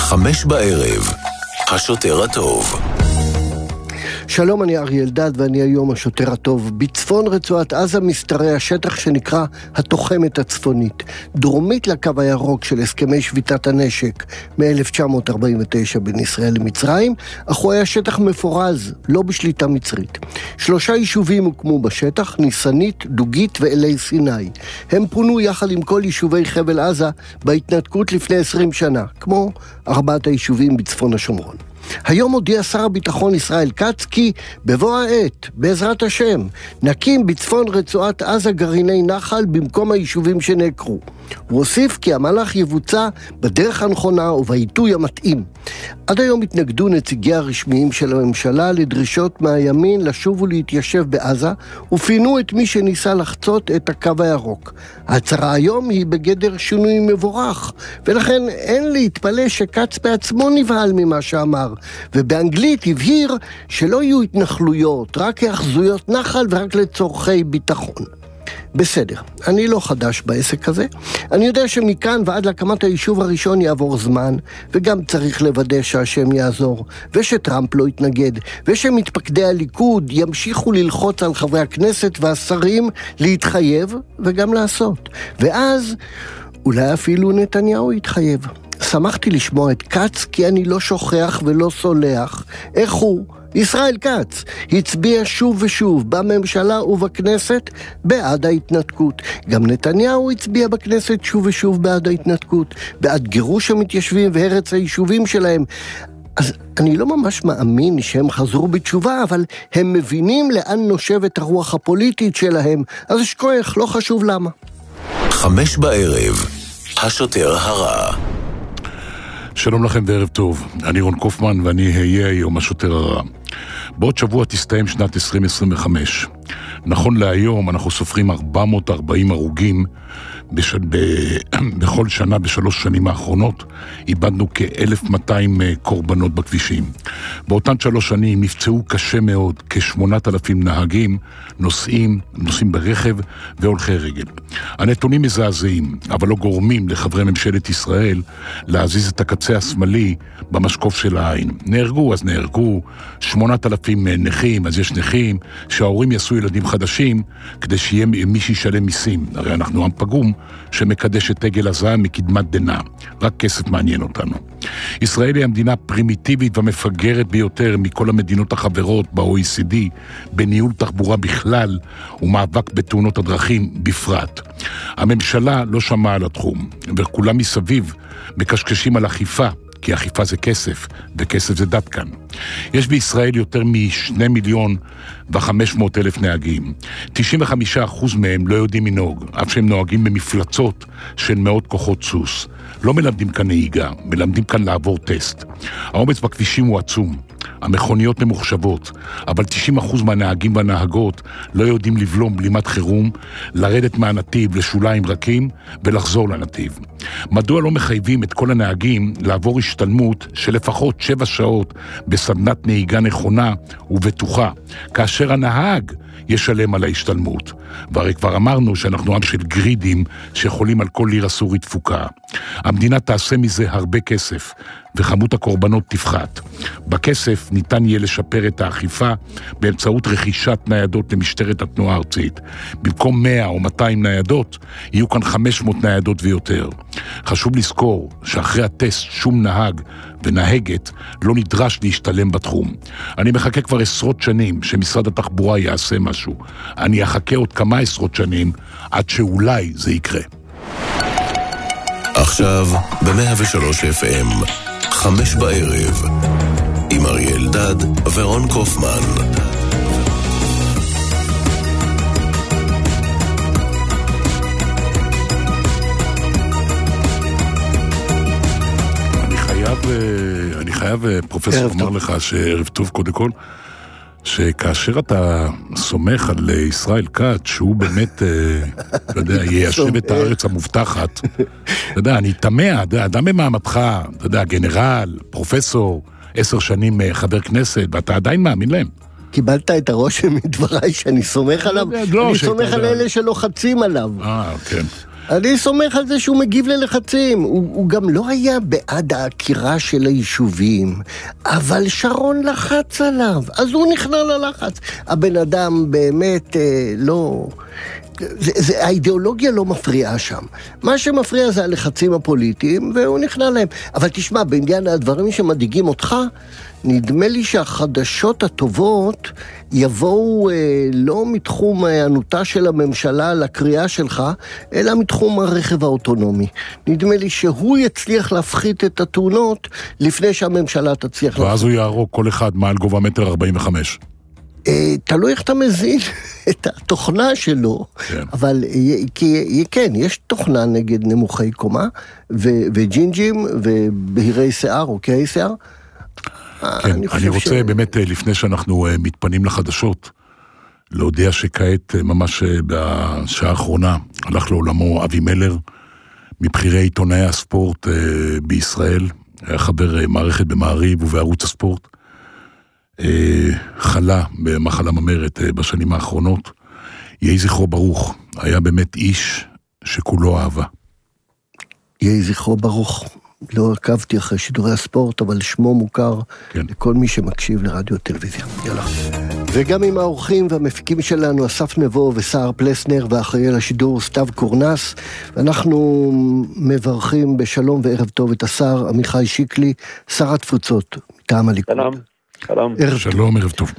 5:00, השוטר הטוב. שלום, אני אריה אלדד ואני היום השוטר הטוב. בצפון רצועת עזה משתרע השטח שנקרא התוחמת הצפונית, דרומית לקו הירוק של הסכמי שביתת הנשק מ-1949 בין ישראל למצרים, אך הוא היה שטח מפורז, לא בשליטה מצרית. 3 יישובים הוקמו בשטח, ניסנית, דוגית ואלי סיני. הם פונו יחד עם כל יישובי חבל עזה בהתנתקות לפני 20 שנה, כמו 4 היישובים בצפון השומרון. היום הודיע שר הביטחון ישראל כץ כי בבוא העת, בעזרת השם, נקים בצפון רצועת עזה גרעיני נחל במקום היישובים שנעקרו. הוא הוסיף כי המהלך יבוצע בדרך הנכונה ובעיתוי המתאים. עד היום התנגדו נציגי הרשמיים של הממשלה לדרישות מהימין לשוב ולהתיישב בעזה, ופינו את מי שניסה לחצות את הקו הירוק. ההצהרה היום היא בגדר שינוי מבורך, ולכן אין להתפלא שכץ בעצמו נבהל ממה שאמר, ובאנגלית הבהיר שלא יהיו התנחלויות, רק היאחזויות נחל ורק לצורכי ביטחון. בסדר, אני לא חדש בעסק הזה. אני יודע שמכאן ועד להקמת היישוב הראשון יעבור זמן, וגם צריך לוודא שהשם יעזור, ושטראמפ לא יתנגד, ושמתפקדי הליכוד ימשיכו ללחוץ על חברי הכנסת והשרים להתחייב וגם לעשות. ואז אולי אפילו נתניהו יתחייב. שמחתי לשמוע את כץ כי אני לא שוכח ולא סולח איך הוא, ישראל כץ, הצביע שוב ושוב בממשלה ובכנסת בעד ההתנתקות. גם נתניהו הצביע בכנסת שוב ושוב בעד ההתנתקות, בעד גירוש המתיישבים והרץ היישובים שלהם. אז אני לא ממש מאמין שהם חזרו בתשובה, אבל הם מבינים לאן נושבת הרוח הפוליטית שלהם, אז יש כוח, לא חשוב למה. 5:00, השוטר הרע. שלום לכם וערב טוב, אני רון קופמן ואני אהיה היום השוטר הרע. בעוד שבוע תסתיים שנת 2025. נכון להיום אנחנו סופרים 440 הרוגים בכל שנה ב3 שנים האחרונות. איבדנו כ-1200 קורבנות בכבישים. באותן 3 שנים נפצעו קשה מאוד כ8,000 נהגים, נוסעים ברכב והולכי רגל. הנתונים מזעזעים, אבל לא גורמים לחברי ממשלת ישראל להזיז את הקצה השמאלי במשקוף של העין. נהרגו אז נהרגו, 8,000 נכים, אז יש נכים, שההורים יעשו ילדים חדשים כדי שיהיה מי שישלם מיסים. הרי אנחנו עם פגום שמקדש את עגל הזהב מקדמת דנא. רק כסף מעניין אותנו. ישראל היא המדינה הפרימיטיבית והמפגרת ביותר מכל המדינות החברות ב-OECD, בניהול תחבורה בכלל ומאבק בתאונות הדרכים בפרט. הממשלה לא שמעה על התחום, וכולם מסביב מקשקשים על אכיפה, כי אכיפה זה כסף, וכסף זה דת כאן. יש בישראל יותר מ2,500,000 נהגים. 95% מהם לא יודעים לנהוג, אף שהם נוהגים במפלצות של מאות כוחות סוס. לא מלמדים כאן נהיגה, מלמדים כאן לעבור טסט. האומץ בכבישים הוא עצום. המכוניות ממוחשבות, אבל 90% מהנהגים והנהגות לא יודעים לבלום בלימת חירום, לרדת מהנתיב לשוליים רכים ולחזור לנתיב. מדוע לא מחייבים את כל הנהגים לעבור השתלמות של לפחות 7 שעות בסדנת נהיגה נכונה ובטוחה, כאשר הנהג ישלם על ההשתלמות? והרי כבר אמרנו שאנחנו עם של גרידים שיכולים על כל לירה סורית תפוקה. המדינה תעשה מזה הרבה כסף, וכמות הקורבנות תפחת. בכסף ניתן יהיה לשפר את האכיפה באמצעות רכישת ניידות למשטרת התנועה הארצית. במקום 100 או 200 ניידות, יהיו כאן 500 ניידות ויותר. חשוב לזכור שאחרי הטסט שום נהג ונהגת לא נדרש להשתלם בתחום. אני מחכה כבר 10 שנים שמשרד התחבורה יעשה משהו. אני אחכה עוד כמה 10 שנים עד שאולי זה יקרה. עכשיו ב-103 FM, 5:00, עם אריה אלדד ורון קופמן. אני חייב פרופסור אמר לך שערב טוב קודם כל, שכאשר אתה סומך על ישראל כץ, שהוא באמת, לא יודע, יישב את הארץ המובטחת, אתה יודע, אני תמה, אדם במעמדך, אתה יודע, גנרל, פרופסור, 10 שנים חבר כנסת, ואתה עדיין מאמין להם. קיבלת את הרושם מדבריי שאני סומך עליו? אני סומך על אלה שלוחצים עליו. כן. אני סומך על זה שהוא מגיב ללחצים. הוא גם לא היה בעד העקירה של היישובים, אבל שרון לחץ עליו, אז הוא נכנע ללחץ. הבן אדם באמת לא... האידיאולוגיה לא מפריעה שם. מה שמפריע זה הלחצים הפוליטיים, והוא נכנע להם. אבל תשמע, בעניין הדברים שמדאיגים אותך, נדמה לי שהחדשות הטובות יבואו לא מתחום הענותה של הממשלה לקריאה שלך, אלא מתחום הרכב האוטונומי. נדמה לי שהוא יצליח להפחית את התאונות לפני שהממשלה תצליח. ואז הוא יהרוג כל אחד מעל גובה 1.45 מטר. תלוי איך אתה מזין את התוכנה שלו, כן. אבל כן, יש תוכנה נגד נמוכי קומה, וג'ינג'ים, ובהירי שיער, או קהי שיער. כן, אני רוצה באמת, לפני שאנחנו מתפנים לחדשות, להודיע שכעת, ממש בשעה האחרונה, הלך לעולמו אבי מלר, מבחירי עיתונאי הספורט בישראל, היה חבר מערכת במעריב ובערוץ הספורט, חלה במחלה ממרת בשנים האחרונות. יהי זכרו ברוך, היה באמת איש שכולו אהבה. יהי זכרו ברוך. לא עקבתי אחרי שידורי הספורט, אבל שמו מוכר כן. לכל מי שמקשיב לרדיו טלוויזיה. יאללה. וגם עם האורחים והמפיקים שלנו, אסף נבו וסער פלסנר, ואחראי על השידור סתיו קורנס, ואנחנו מברכים בשלום וערב טוב את השר עמיחי שיקלי, שר התפוצות, מטעם הליכוד. שלום. שלום. שלום, ערב טוב.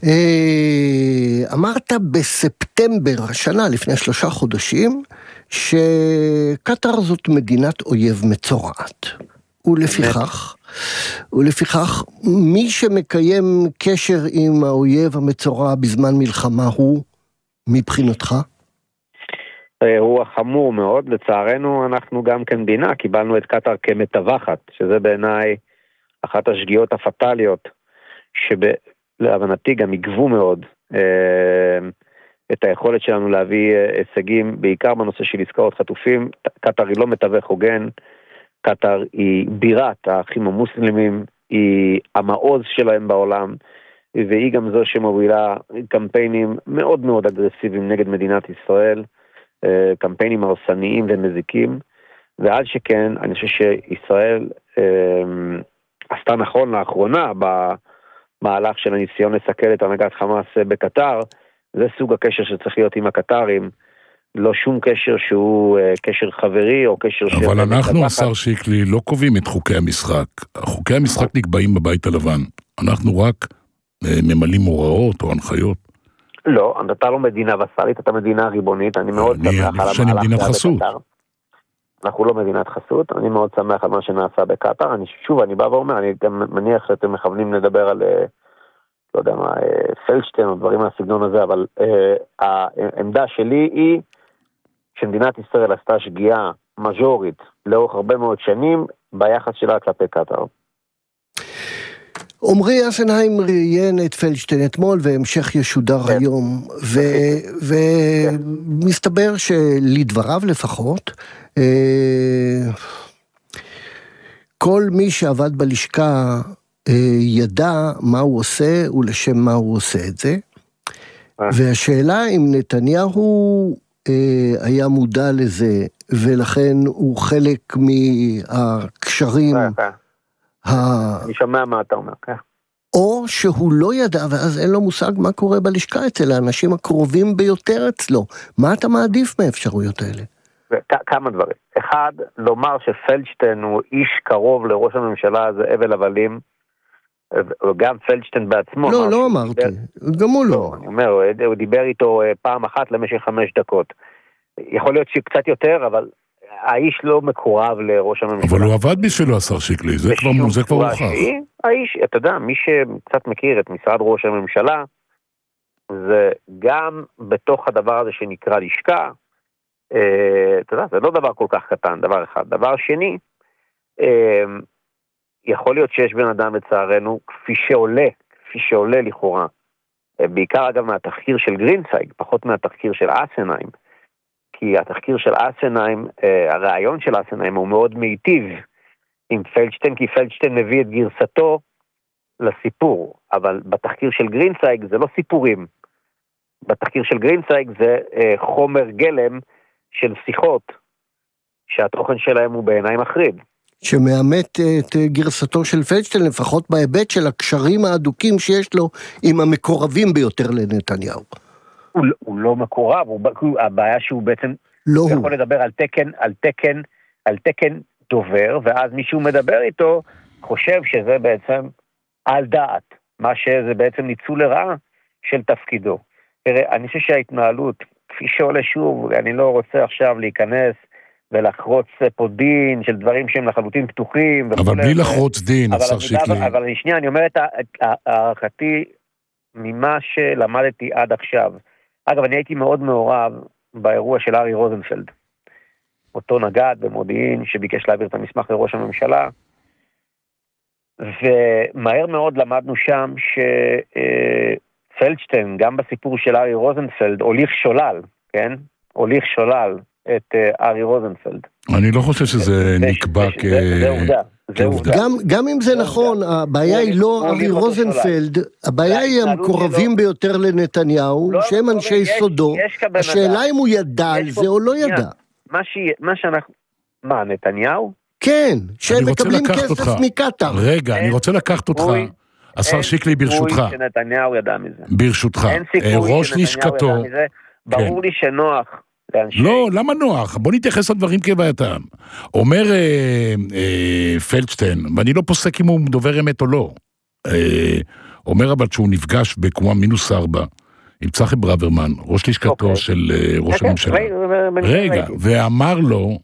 אמרת בספטמבר השנה, לפני 3 חודשים, שקטר זאת מדינת אויב מצורעת. ולפיכך, מי שמקיים קשר עם האויב המצורע בזמן מלחמה הוא, מבחינתך? הוא החמור מאוד. לצערנו, אנחנו גם כמדינה קיבלנו את קטר כמתווכת, שזה בעיניי אחת השגיאות הפטליות, שלהבנתי גם יגבו מאוד את היכולת שלנו להביא הישגים, בעיקר בנושא של עסקאות חטופים. קטר היא לא מתווך הוגן, קטר היא בירת האחים המוסלמים, היא המעוז שלהם בעולם, והיא גם זו שמובילה קמפיינים מאוד מאוד אגרסיביים נגד מדינת ישראל, קמפיינים הרסניים ומזיקים, ועד שכן, אני חושב שישראל עשתה נכון לאחרונה במהלך של הניסיון לסכל את הנהגת חמאס בקטר. זה סוג הקשר שצריך להיות עם הקטרים, לא שום קשר שהוא קשר חברי או קשר... אבל אנחנו, השר שיקלי, לא קובעים את חוקי המשחק. חוקי המשחק נקבעים בבית הלבן. אנחנו רק ממלאים הוראות או הנחיות. לא, אתה לא מדינה וסלית, אתה מדינה ריבונית. אני מאוד שמח על המהלך בקטר. אנחנו לא מדינת חסות, אני מאוד שמח על מה שנעשה בקטר. אני בא ואומר, אני גם מניח שאתם מכוונים לדבר על... לא יודע מה, פלדשטיין או דברים מהסגנון הזה, אבל העמדה שלי היא שמדינת ישראל עשתה שגיאה מז'ורית לאורך הרבה מאוד שנים ביחס שלה כלפי קטר. עומרי אסנהיים ראיין את פלדשטיין אתמול, והמשך ישודר היום, ומסתבר שלדבריו לפחות, כל מי שעבד בלשכה ידע מה הוא עושה ולשם מה הוא עושה את זה, והשאלה אם נתניהו היה מודע לזה, ולכן הוא חלק מהקשרים, אני שומע מה אתה אומר, או שהוא לא ידע, ואז אין לו מושג מה קורה בלשכה אצל האנשים הקרובים ביותר אצלו. מה אתה מעדיף מהאפשרויות האלה? כמה דברים. אחד, לומר שפלדשטיין הוא איש קרוב לראש הממשלה, זה אבל הבלים, וגם פלדשטיין בעצמו. לא אמרתי, גם הוא לא. אני אומר, הוא דיבר איתו פעם אחת למשך 5 דקות. יכול להיות שקצת יותר, אבל האיש לא מקורב לראש הממשלה. אבל הוא עבד בשבילו, השר שיקלי, זה כבר הוכח. האיש, אתה יודע, מי שקצת מכיר את משרד ראש הממשלה, זה גם בתוך הדבר הזה שנקרא לשכה, אתה יודע, זה לא דבר כל כך קטן, דבר אחד. דבר שני, יכול להיות שיש בן אדם לצערנו, כפי שעולה לכאורה, בעיקר אגב מהתחקיר של גרינצייג, פחות מהתחקיר של אסנהיים, כי התחקיר של אסנהיים, הרעיון של אסנהיים הוא מאוד מיטיב עם פלדשטיין, כי פלדשטיין מביא את גרסתו לסיפור, אבל בתחקיר של גרינצייג זה לא סיפורים, בתחקיר של גרינצייג זה חומר גלם של שיחות שהתוכן שלהם הוא בעיניי מחריד. שמאמת את גרסתו של פלדשטיין, לפחות בהיבט של הקשרים האדוקים שיש לו עם המקורבים ביותר לנתניהו. הוא לא מקורב, הבעיה שהוא בעצם לא הוא. יכול לדבר על תקן דובר, ואז מישהו מדבר איתו, חושב שזה בעצם על דעת, מה שזה בעצם ניצול לרעה של תפקידו. תראה, אני חושב שההתנהלות, כפי שעולה שוב, אני לא רוצה עכשיו להיכנס ולחרוץ פה דין של דברים שהם לחלוטין פתוחים. אבל בלי לחרוץ דין, השר שיקלי. אבל שנייה, אני אומר את הערכתי ממה שלמדתי עד עכשיו. אגב, אני הייתי מאוד מעורב באירוע של ארי רוזנפלד. אותו נגד במודיעין שביקש להעביר את המסמך לראש הממשלה, ומהר מאוד למדנו שם שפלדשטיין, גם בסיפור של ארי רוזנפלד, הוליך שולל, כן? הוליך שולל את ארי רוזנפלד. אני לא חושב שזה נקבע כ... זה עובדה. זה עובדה. גם אם זה נכון, הבעיה היא לא ארי רוזנפלד, הבעיה היא המקורבים ביותר לנתניהו, שהם אנשי סודו, השאלה אם הוא ידע על זה או לא ידע. מה שאנחנו... מה, נתניהו? כן, שהם מקבלים כסף מקטר. רגע, אני רוצה לקחת אותך, השר שיקלי, ברשותך. אין סיכוי שנתניהו ידע מזה. ברשותך. אין סיכוי ראש לשכתו. ידע מזה. ברור לי שנוח. לא, למה נוח? בוא נתייחס לדברים כבעתם. אומר פלדשטיין, ואני לא פוסק אם הוא דובר אמת או לא, אומר אבל שהוא נפגש בקומה -4, עם צחי ברוורמן, ראש לשכתו של ראש הממשלה. רגע, ואמר לו,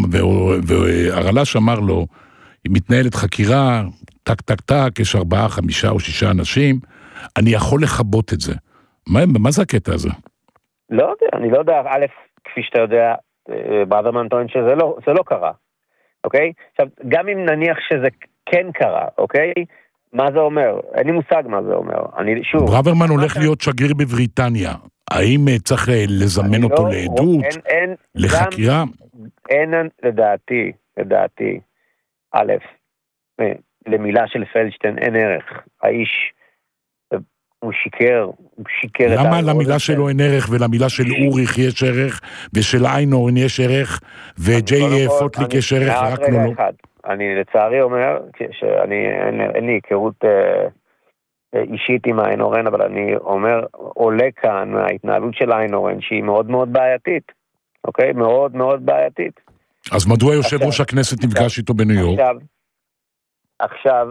והרל"ש אמר לו, היא מתנהלת חקירה, טק טק טק, יש 4, 5 או 6 אנשים, אני יכול לחבות את זה. מה זה הקטע הזה? לא יודע, אני לא יודע, א', כפי שאתה יודע, ברוורמן טוען שזה לא קרה, אוקיי? עכשיו, גם אם נניח שזה כן קרה, אוקיי? מה זה אומר? אין לי מושג מה זה אומר. ברוורמן הולך להיות שגריר בבריטניה. האם צריך לזמן אותו לעדות? לחקירה? אין, לדעתי, א', למילה של פלדשטיין אין ערך. האיש, הוא שיקר. למה למילה שלו אין ערך ולמילה של אוריך יש ערך, ושל איינורן יש וג'יי פוטליק יש ערך, רק לא לא? אני לצערי אומר, אין לי היכרות אישית עם איינורן, אבל אני אומר, עולה כאן ההתנהלות של איינורן, שהיא מאוד מאוד בעייתית, אוקיי? מאוד מאוד בעייתית. אז מדוע יושב ראש הכנסת נפגש איתו בניו יורק? עכשיו,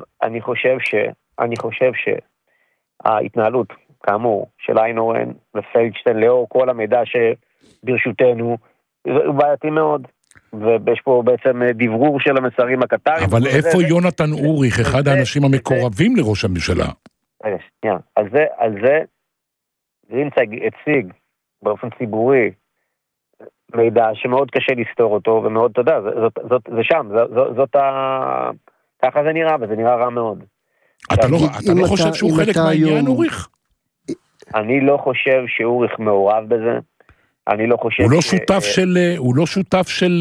אני חושב שההתנהלות, כאמור, של איינורן ופלדשטיין, לאור כל המידע שברשותנו, הוא בעייתי מאוד. ויש פה בעצם דברור של המסרים הקטרים. אבל איפה יונתן אוריך, אחד האנשים המקורבים לראש הממשלה? שנייה, על זה גרינצייג הציג באופן ציבורי מידע שמאוד קשה לסתור אותו, ומאוד, אתה יודע, זה שם, ככה זה נראה, וזה נראה רע מאוד. אתה לא חושב שהוא חלק מהעניין, אוריך? אני לא חושב שאוריך מעורב בזה. אני לא חושב... הוא לא שותף של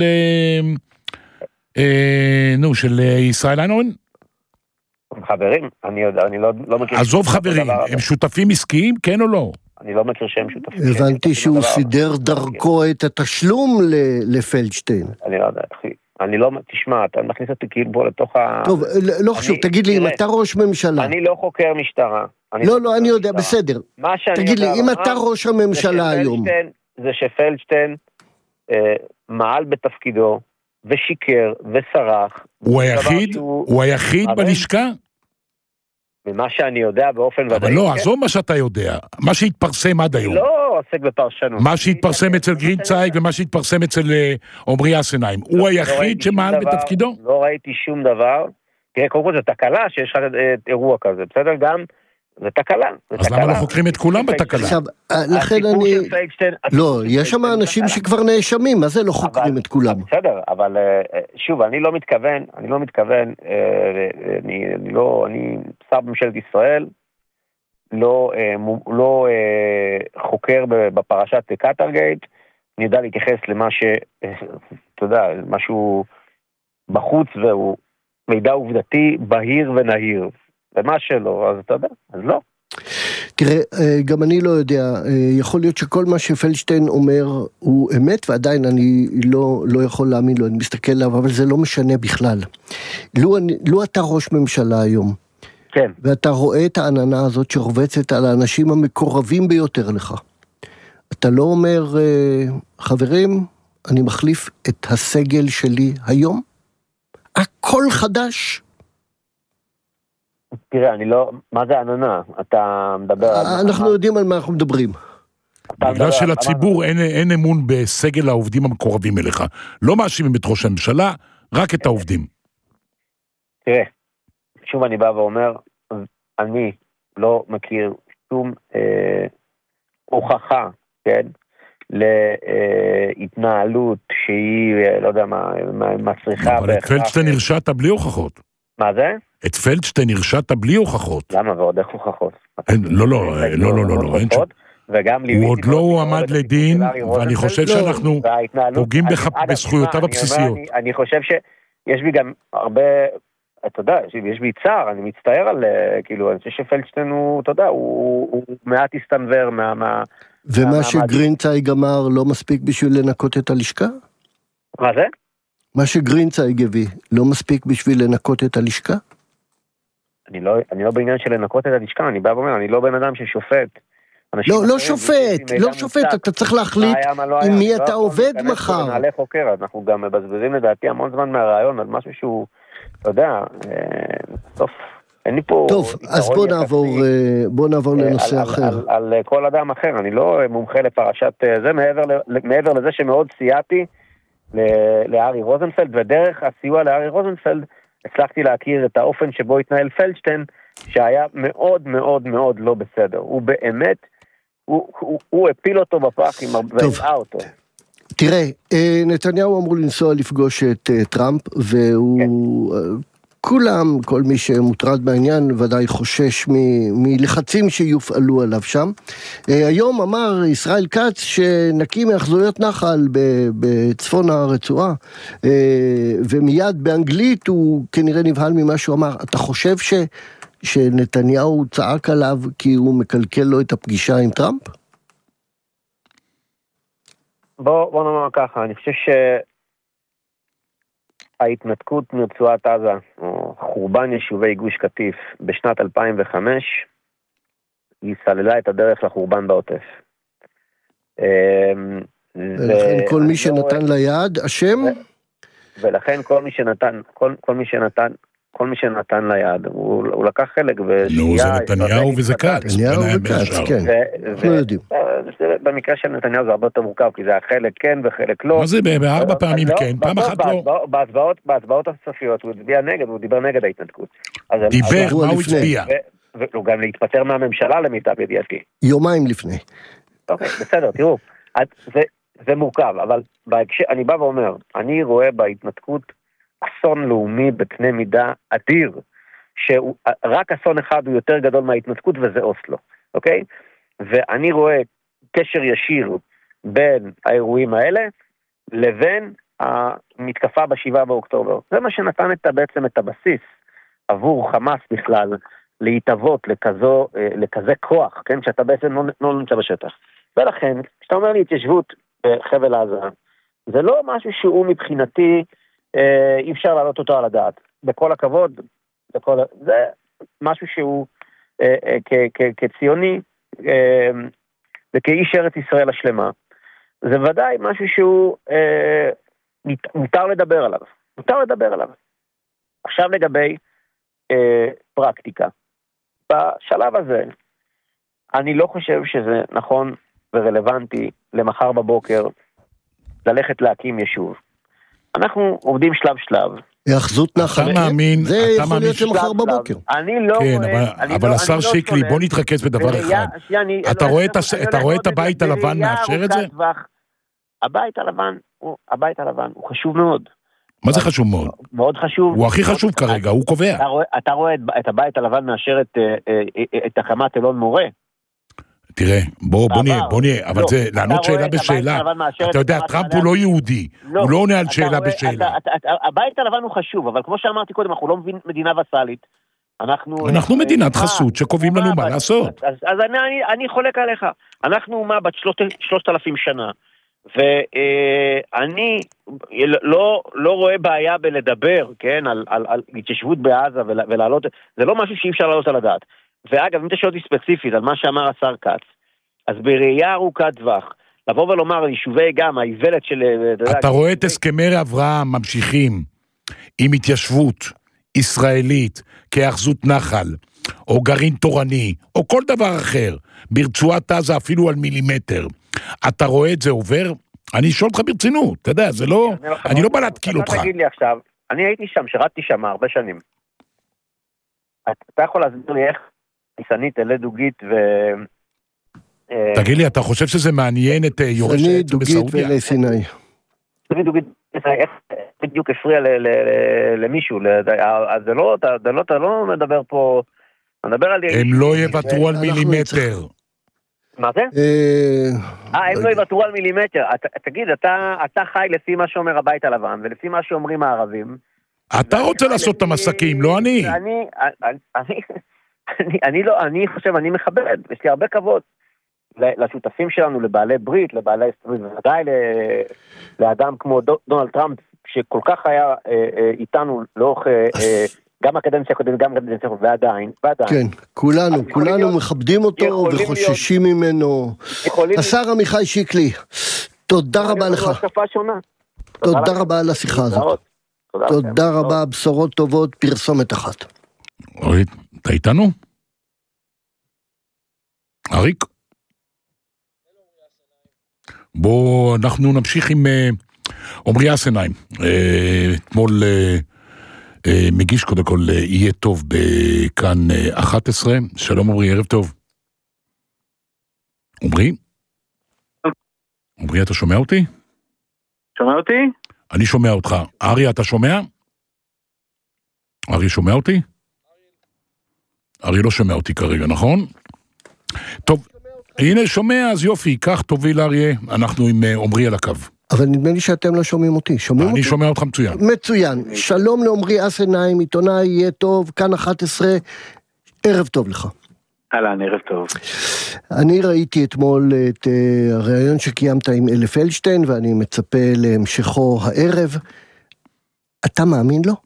של ישראל איינורן? חברים, אני לא מכיר... עזוב חברים, הם שותפים עסקיים, כן או לא? אני לא מכיר שהם שותפים. הבנתי שהוא סידר דרכו את התשלום לפלדשטיין. אני לא יודע, אחי. אני לא... תשמע, אתה מכניס אותי כאילו בו לתוך ה... טוב, לא חשוב, תגיד לי, אם אתה ראש ממשלה... אני לא חוקר משטרה. לא, אני יודע, בסדר. תגיד לי, אם אתה ראש הממשלה היום... זה שפלדשטיין מעל בתפקידו, ושיקר, וסרח. הוא היחיד בלשכה? ממה שאני יודע באופן ודאי. אבל לא, עזוב מה שאתה יודע. מה שהתפרסם עד היום. לא עוסק בפרשנות. מה שהתפרסם אצל גרינצייג, ומה שהתפרסם אצל עומרי אסנהיים. הוא היחיד שמעל בתפקידו? לא ראיתי שום דבר. תראה, קודם כל זה תקלה שיש לך אירוע כזה. בסדר? גם... זה תקלה. אז למה לא חוקרים את כולם בתקלה? עכשיו, לכן אני... לא, יש שם אנשים שכבר נאשמים, מה זה לא חוקרים את כולם? בסדר, אבל שוב, אני לא מתכוון, אני שר בממשלת ישראל, לא חוקר בפרשת קטרגייט, אני יודע להתייחס למה אתה יודע, משהו בחוץ, והוא מידע עובדתי בהיר ונהיר. ומה שלא, אז אתה יודע, אז לא. תראה, גם אני לא יודע, יכול להיות שכל מה שפלדשטיין אומר הוא אמת, ועדיין אני לא יכול להאמין לו, אני מסתכל עליו, אבל זה לא משנה בכלל. לו אתה ראש ממשלה היום, כן. ואתה רואה את העננה הזאת שרובצת על האנשים המקורבים ביותר לך, אתה לא אומר, חברים, אני מחליף את הסגל שלי היום? הכל חדש? תראה, אני לא... מה זה עננה? אתה מדבר על... אנחנו יודעים על מה אנחנו מדברים. בגלל שלציבור אין אמון בסגל העובדים המקורבים אליך. לא מאשימים את ראש הממשלה, רק את העובדים. תראה, שוב אני בא ואומר, אני לא מכיר שום הוכחה, כן? להתנהלות שהיא, לא יודע מה, מצריכה... אבל את פלדשטיין הרשעת בלי הוכחות. מה זה? את פלדשטיין הרשעת בלי הוכחות. למה? ועוד איך הוכחות? לא, אין שם. הוא עוד לא הועמד לדין, ואני חושב שאנחנו פוגעים בזכויותיו הבסיסיות. אני חושב שיש בי גם הרבה, אתה יודע, יש בי צער, אני מצטער על, כאילו, אני חושב שפלדשטיין הוא, אתה יודע, הוא מעט הסתנבר ומה שגרינצייג אמר לא מספיק בשביל לנקות את הלשכה? מה זה? מה שגרינצייג הביא לא מספיק בשביל לנקות את הלשכה? אני לא בעניין של לנקות את הלשכה, אני בא ואומר, אני לא בן אדם ששופט. לא שופט, אתה צריך להחליט עם מי אתה עובד מחר. אנחנו גם מבזבזים לדעתי המון זמן מהרעיון על משהו שהוא, אתה יודע, בסוף, אין לי פה... טוב, אז בוא נעבור לנושא אחר. על כל אדם אחר, אני לא מומחה לפרשת זה, מעבר לזה שמאוד סייעתי לארי רוזנפלד, ודרך הסיוע לארי רוזנפלד, הצלחתי להכיר את האופן שבו התנהל פלדשטיין, שהיה מאוד מאוד מאוד לא בסדר. הוא באמת, הוא הפיל אותו בפח והראה אותו. תראה, נתניהו אמור לנסוע לפגוש את טראמפ, והוא... כולם, כל מי שמוטרד בעניין, ודאי חושש מלחצים שיופעלו עליו שם. היום אמר ישראל כץ שנקי מאחזויות נחל בצפון הרצועה, ומיד באנגלית הוא כנראה נבהל ממה שהוא אמר. אתה חושב שנתניהו צעק עליו כי הוא מקלקל לו את הפגישה עם טראמפ? בוא נאמר ככה, אני חושב ההתנתקות מרצועת עזה, או חורבן יישובי גוש קטיף בשנת 2005, היא סללה את הדרך לחורבן בעוטף. ולכן כל מי שנתן ליד, אשם? ולכן כל מי שנתן ליד, הוא לקח חלק לא, זה נתניהו וזה כץ. נתניהו וכץ, כן. אנחנו יודעים. במקרה של נתניהו זה הרבה יותר מורכב, כי זה היה חלק כן וחלק לא. מה זה? בארבע פעמים כן, פעם אחת לא. בהצבעות הסופיות הוא הצביע נגד, הוא דיבר נגד ההתנתקות. דיבר, מה הוא הצביע? והוא גם להתפטר מהממשלה למיטב ידיעתי. יומיים לפני. אוקיי, בסדר, תראו. זה מורכב, אבל אני בא ואומר, אני רואה בהתנתקות אסון לאומי בקנה מידה אדיר, שרק אסון אחד הוא יותר גדול מההתנתקות, וזה אוסלו, אוקיי? ואני רואה קשר ישיר בין האירועים האלה, לבין המתקפה ב7 באוקטובר. זה מה שנתן בעצם את הבסיס, עבור חמאס בכלל, להתאבות לכזה כוח, כן? שאתה בעצם לא נמצא בשטח. ולכן, כשאתה אומר לי התיישבות בחבל עזה, זה לא משהו שהוא מבחינתי, אי אפשר להעלות אותו על הדעת. בכל הכבוד, זה משהו שהוא כציוני וכאיש ארץ ישראל השלמה. זה ודאי משהו שהוא מותר לדבר עליו. מותר לדבר עליו. עכשיו לגבי פרקטיקה. בשלב הזה, אני לא חושב שזה נכון ורלוונטי למחר בבוקר ללכת להקים יישוב. אנחנו עובדים שלב. יאחזות נחל. אתה מאמין, זה יכול להיות שמחר בבוקר. אני לא רואה... אבל השר שיקלי, בוא נתרכז בדבר אחד. אתה רואה את הבית הלבן מאפשר את זה? הבית הלבן הוא חשוב מאוד. מה זה חשוב מאוד? מאוד חשוב. הוא הכי חשוב כרגע, הוא קובע. אתה רואה את הבית הלבן מאשר את הקמת אלון מורה? תראה, בוא נהיה, אבל זה לענות שאלה בשאלה. אתה יודע, טראמפ הוא לא יהודי, הוא לא עונה על שאלה בשאלה. הבית הלבן הוא חשוב, אבל כמו שאמרתי קודם, אנחנו לא מדינה וסלית, אנחנו מדינת חסות שקובעים לנו מה לעשות. אז אני חולק עליך. אנחנו אומה בת 3,000 שנה. ואני לא רואה בעיה בלדבר, כן, על התיישבות בעזה ולעלות, זה לא משהו שאי אפשר לעלות על הדעת. ואגב, אם אתה שואל אותי ספציפית על מה שאמר השר כץ, אז בראייה ארוכת טווח, לבוא ולומר על יישובי גם, האיוולת של... אתה רואה את הסכמי אברהם ממשיכים עם התיישבות ישראלית כאחזות נחל, או גרעין תורני, או כל דבר אחר, ברצועת עזה אפילו על מילימטר. אתה רואה את זה עובר? אני אשאל אותך ברצינות, אתה יודע, זה לא... אני לא בא להתקיל אותך. אתה תגיד לי עכשיו, אני הייתי שם, שירתתי שם הרבה שנים. אתה יכול להסביר לי איך ניסנית, אלה דוגית ו... תגיד לי, אתה חושב שזה מעניין את יורש העצם בסעודיה? דוגית ואלי סיני. דוגית, איך בדיוק הפריע למישהו? אתה לא מדבר פה... הם לא יוותרו על מילימטר. מה זה? הם לא יוותרו על מילימטר. תגיד, אתה חי לפי מה שאומר הבית הלבן, ולפי מה שאומרים הערבים. אתה רוצה לעשות את המסקים, לא אני. אני חושב, אני מכבד, יש לי הרבה כבוד לשותפים שלנו, לבעלי ברית, לבעלי סטרית, ובוודאי לאדם כמו דונלד טראמפ, שכל כך היה איתנו לאורך... גם הקדנציה הקודמת, גם הקדנציה הקודמת, ועדיין. כן, כולנו מכבדים אותו וחוששים ממנו. השר עמיחי שיקלי, תודה רבה לך. תודה רבה על השיחה הזאת. תודה רבה, בשורות טובות, פרסומת אחת. אתה איתנו? אריק? בוא, אנחנו נמשיך עם עומרי אסנהיים. אתמול... מגיש קודם כל יהיה טוב בכאן 11. שלום עומרי, ערב טוב. עומרי, אתה שומע אותי? שומע אותי? אני שומע אותך. אריה, אתה שומע? אריה שומע אותי? אריה לא שומע אותי כרגע, נכון? טוב, הנה שומע, אז יופי, כך תוביל אריה, אנחנו עם עומרי על הקו. אבל נדמה לי שאתם לא שומעים אותי. אני שומע אותך מצוין. מצוין. שלום לעומרי אסנהיים, עיתונאי, יהיה טוב, כאן 11, ערב טוב לך. אהלן, ערב טוב. אני ראיתי אתמול את הראיון שקיימת עם אלי פלדשטיין, ואני מצפה להמשכו הערב. אתה מאמין לו?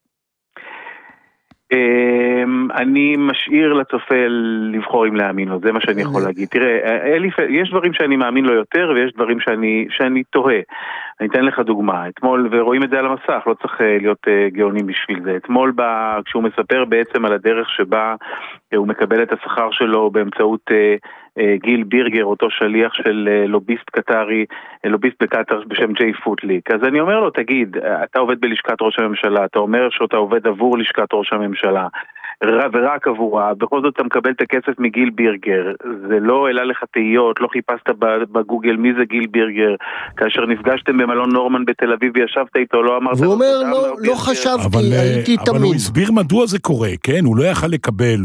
אני משאיר לצופה לבחור אם להאמין לו, זה מה שאני יכול להגיד. תראה, יש דברים שאני מאמין לו יותר, ויש דברים שאני תוהה. אני אתן לך דוגמה. אתמול, ורואים את זה על המסך, לא צריך להיות גאונים בשביל זה. אתמול, כשהוא מספר בעצם על הדרך שבה הוא מקבל את השכר שלו באמצעות גיל בירגר, אותו שליח של לוביסט קטרי, לוביסט בקטר בשם ג'יי פוטליק. אז אני אומר לו, תגיד, אתה עובד בלשכת ראש הממשלה, אתה אומר שאתה עובד עבור לשכת ראש הממשלה, ורק עבורה, בכל זאת אתה מקבל את הכסף מגיל בירגר, זה לא העלה לך תהיות, לא חיפשת בגוגל מי זה גיל בירגר, כאשר נפגשתם במלון נורמן בתל אביב וישבת איתו, לא אמרת... והוא אומר, לא חשבתי, הייתי תמים. אבל הוא הסביר מדוע זה קורה, כן? הוא לא יכל לקבל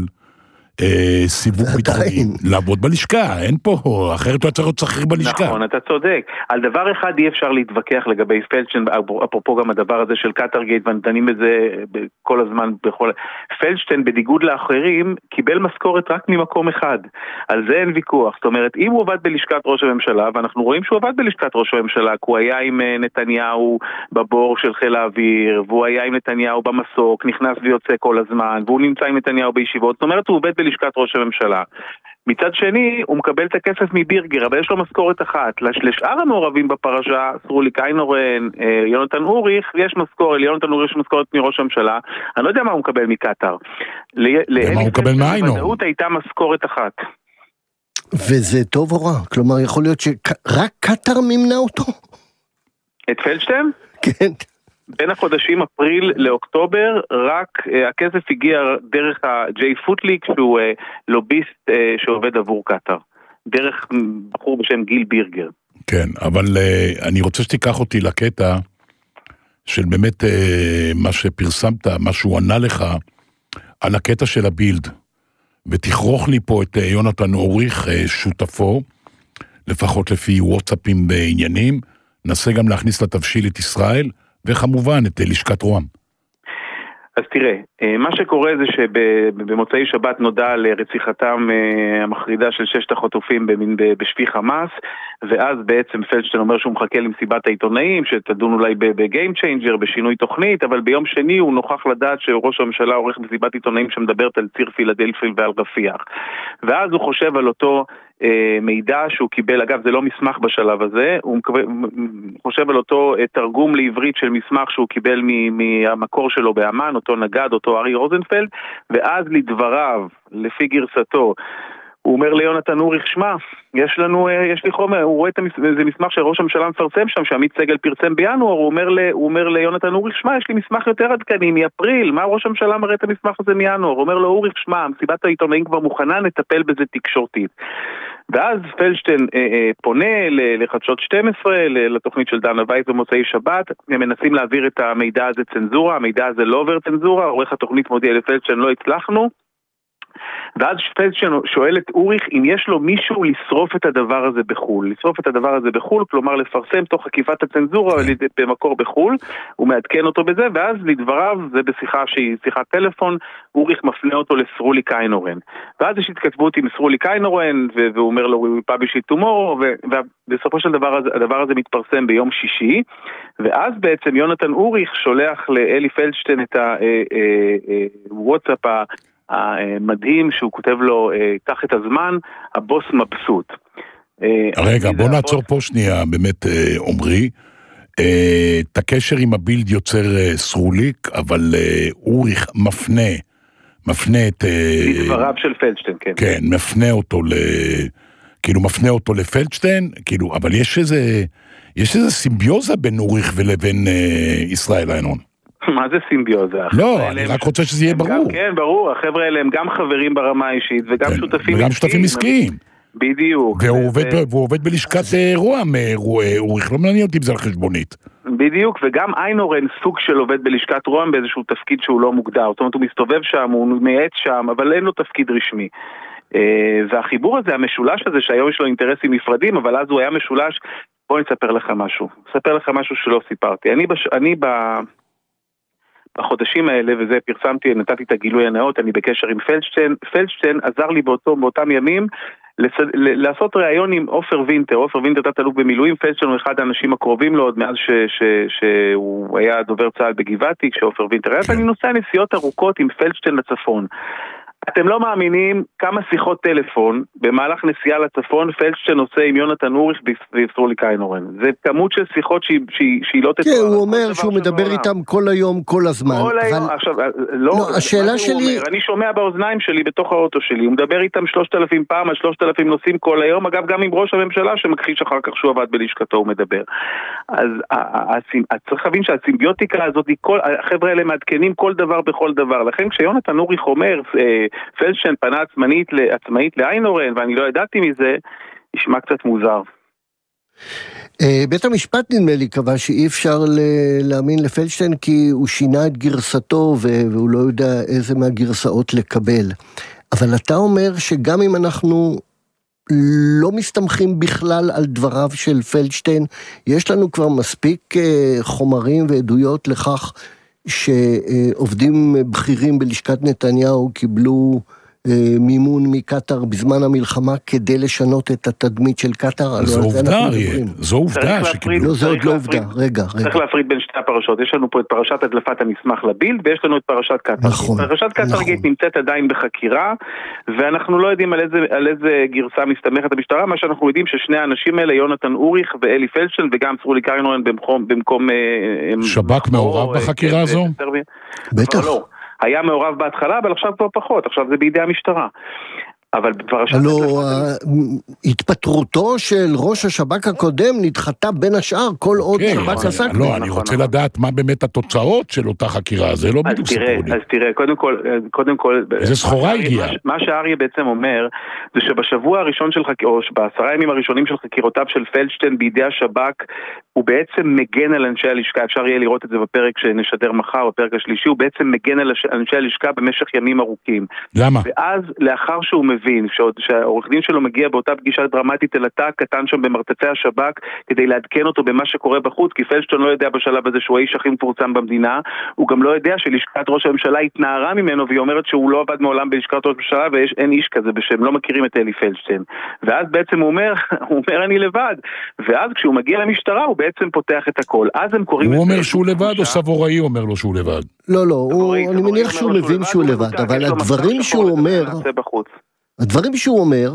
סיווג ביטחוני, לעבוד בלשכה, אין פה, אחרת הוא צריך להיות שכיר בלשכה. נכון, אתה צודק. על דבר אחד אי אפשר להתווכח לגבי פלדשטיין, אפרופו גם הדבר הזה של קטרגייט, ונדנים בזה כל הזמן, פלדשטיין בניגוד לאחרים, קיבל משכורת רק ממקום אחד. על זה אין ויכוח. זאת אומרת, אם הוא עבד בלשכת ראש הממשלה, ואנחנו רואים שהוא עבד בלשכת ראש הממשלה, כי הוא היה עם נתניהו בבור של חיל האוויר, והוא היה עם נתניהו במסוק, נכנס ויוצא כל הזמן, והוא נמצא עם נתניהו בישיבות. זאת אומרת, הוא עובד בלשכת ראש הממשלה. מצד שני, הוא מקבל את הכסף מבירגר, אבל יש לו משכורת אחת. לשאר המעורבים בפרשה, סרוליק איינורן, יונתן אוריך, יש משכורת, ליונתן אוריך יש משכורת מראש הממשלה. אני לא יודע מה הוא מקבל מקטר. ומה הוא מקבל מאיינו? בוודאות הייתה משכורת אחת. וזה טוב או רע? כלומר, יכול להיות שרק קטר מימנה אותו? את פלדשטיין? כן. בין החודשים אפריל לאוקטובר, רק הכסף הגיע דרך ג'יי פוטליק, שהוא לוביסט שעובד עבור קטר. דרך בחור בשם גיל בירגר. כן, אבל אני רוצה שתיקח אותי לקטע של באמת מה שפרסמת, מה שהוא ענה לך, על הקטע של הבילד. ותכרוך לי פה את יונתן אוריך, שותפו, לפחות לפי וואטסאפים בעניינים, נסה גם להכניס לתבשיל את ישראל, וכמובן את לשכת רוה"מ. אז תראה, מה שקורה זה שבמוצאי שבת נודע לרציחתם המחרידה של 6 החטופים בשבי חמאס, ואז בעצם פלדשטיין אומר שהוא מחכה למסיבת העיתונאים, שתדון אולי בגיים צ'יינג'ר, בשינוי תוכנית, אבל ביום שני הוא נוכח לדעת שראש הממשלה עורך מסיבת עיתונאים שמדברת על ציר פילדלפי ועל רפיח. ואז הוא חושב על אותו מידע שהוא קיבל, אגב זה לא מסמך בשלב הזה, הוא חושב על אותו תרגום לעברית של מסמך שהוא קיבל מהמקור שלו באמן, אותו נגד, אותו ארי רוזנפלד, ואז לדבריו, לפי גרסתו, הוא אומר ליונתן אוריך, שמע, יש לי חומר, הוא רואה זה מסמך שראש הממשלה מפרסם שם, שעמית סגל פרסם בינואר, הוא אומר ליונתן אוריך, שמע, יש לי מסמך יותר עדכני מאפריל, מה ראש הממשלה מראה את המסמך הזה מינואר? הוא אומר לו, אוריך, שמע, מסיבת העיתונאים כבר מוכנה, נטפל בזה תקשורתית. ואז פלדשטיין פונה לחדשות 12, לתוכנית של דנה וייס במוצאי שבת, הם מנסים להעביר את המידע הזה צנזורה, המידע הזה לא עובר צנזורה, עורך התוכנית מודיע לפלדשטיין, לא הצלחנו, ואז פלדשטיין שואל את אוריך אם יש לו מישהו לשרוף את הדבר הזה בחול. לשרוף את הדבר הזה בחול, כלומר לפרסם תוך עקיפת הצנזורה במקור בחול, הוא מעדכן אותו בזה, ואז לדבריו, זה בשיחה שהיא שיחת טלפון, אוריך מפנה אותו לסרולי קיינורן. ואז יש התכתבות עם סרולי קיינורן, והוא אומר לו, we publish it tomorrow, ובסופו של דבר הדבר הזה מתפרסם ביום שישי, ואז בעצם יונתן אוריך שולח לאלי פלדשטיין את הוואטסאפ המדהים שהוא כותב לו, קח את הזמן, הבוס מבסוט. רגע, בוא נעצור פה שנייה, באמת עומרי, את הקשר עם הבילד יוצר סרוליק, אבל אוריך מפנה את... לדבריו של פלדשטיין, כן. כן, מפנה אותו לפלדשטיין, כאילו, אבל יש איזה סימביוזה בין אוריך ולבין ישראל איינון. מה זה סימביוזה? לא, אני רק רוצה שזה יהיה ברור. כן, ברור, החבר'ה האלה הם גם חברים ברמה האישית וגם שותפים עסקיים. בדיוק. והוא עובד בלשכת רוה"מ, אוריך לא מעניין אותי אם זה על חשבונית. בדיוק, וגם איינורן סוג של עובד בלשכת רוה"מ באיזשהו תפקיד שהוא לא מוגדר, זאת אומרת הוא מסתובב שם, הוא מייעץ שם, אבל אין לו תפקיד רשמי. והחיבור הזה, המשולש הזה, שהיום יש לו אינטרסים נפרדים, אבל אז הוא היה משולש, בוא נספר לך משהו שלא סיפרתי. אני בחודשים האלה, וזה פרסמתי, נתתי את הגילוי הנאות, אני בקשר עם פלדשטיין עזר לי באותם ימים לעשות ראיון עם עופר וינטר, תת-אלוף במילואים, פלדשטיין הוא אחד האנשים הקרובים לו, עוד מאז שהוא היה דובר צה"ל בגבעתי, כשעופר וינטר היה, ואני נוסע נסיעות ארוכות עם פלדשטיין לצפון. אתם לא מאמינים כמה שיחות טלפון במהלך נסיעה לצפון פלדשטיין עושה עם יונתן אוריך ויסרולי קיינורן. זה כמות של שיחות שהיא לא תתואר. כן, הוא אומר שהוא מדבר איתם כל היום, כל הזמן. כל היום, עכשיו, לא, השאלה שלי... אני שומע באוזניים שלי בתוך האוטו שלי, הוא מדבר איתם 3,000 פעם על 3,000 נושאים כל היום, אגב גם עם ראש הממשלה שמכחיש אחר כך שהוא עבד בלשכתו הוא מדבר. אז צריך להבין שהסימביוטיקה הזאת, החבר'ה האלה מעדכנים כל דבר בכל דבר, לכן כשיונתן אוריך אומר פלדשטיין פנה עצמאית לאיינורן, ואני לא ידעתי מזה, ישמע קצת מוזר. בית המשפט נדמה לי קבע שאי אפשר להאמין לפלדשטיין, כי הוא שינה את גרסתו, והוא לא יודע איזה מהגרסאות לקבל. אבל אתה אומר שגם אם אנחנו לא מסתמכים בכלל על דבריו של פלדשטיין, יש לנו כבר מספיק חומרים ועדויות לכך, שעובדים בכירים בלשכת נתניהו קיבלו מימון מקטר בזמן המלחמה כדי לשנות את התדמית של קטר. זו עובדה, זו עובדה שקיבלו. לא, זו עוד לא עובדה, רגע. צריך להפריד בין שתי הפרשות, יש לנו פה את פרשת הדלפת המסמך לבילד, ויש לנו את פרשת קטר. נכון. פרשת קטר גייט נמצאת עדיין בחקירה, ואנחנו לא יודעים על איזה גרסה מסתמכת המשטרה, מה שאנחנו יודעים ששני האנשים האלה, יונתן אוריך ואלי פלדשטיין, וגם סרולי קיינורן במקום... שב"כ מעורב בחקירה הזו? בטח. היה מעורב בהתחלה, אבל עכשיו כבר פחות, עכשיו זה בידי המשטרה. אבל הלוא התפטרותו של ראש השב"כ הקודם נדחתה בין השאר כל עוד שב"כ עסק. לא, אני רוצה לדעת מה באמת התוצאות של אותה חקירה, זה לא בדיוק סיפור לי. אז תראה, קודם כל... איזה סחורה הגיעה? מה שאריה בעצם אומר, זה שבשבוע הראשון של חקירות, או ב10 ימים הראשונים של חקירותיו של פלדשטיין בידי השב"כ, הוא בעצם מגן על אנשי הלשכה, אפשר יהיה לראות את זה בפרק שנשדר מחר, בפרק השלישי, הוא בעצם מגן על אנשי הלשכה במשך ימים ארוכים. למה? ואז, לאחר שהוא מבין, שהעורך דין שלו מגיע באותה פגישה דרמטית אל התא הקטן שם במרתפי השב"כ כדי לעדכן אותו במה שקורה בחוץ, כי פלדשטיין לא יודע בשלב הזה שהוא האיש הכי מפורסם במדינה, הוא גם לא יודע שלשכת ראש הממשלה התנערה ממנו והיא אומרת שהוא לא עבד מעולם בלשכת ראש הממשלה ואין איש כזה בשם, לא מכירים את אלי פלדשטיין. ואז בעצם הוא אומר אני לבד, ואז כשהוא מגיע למשטרה הוא בעצם פותח את הכל. אז הם קוראים... הוא אומר שהוא לבד או סבוראי אומר לו שהוא לבד? לא, אני מניח שהוא מבין שהוא לבד, אבל הדברים שהוא אומר... הדברים שהוא אומר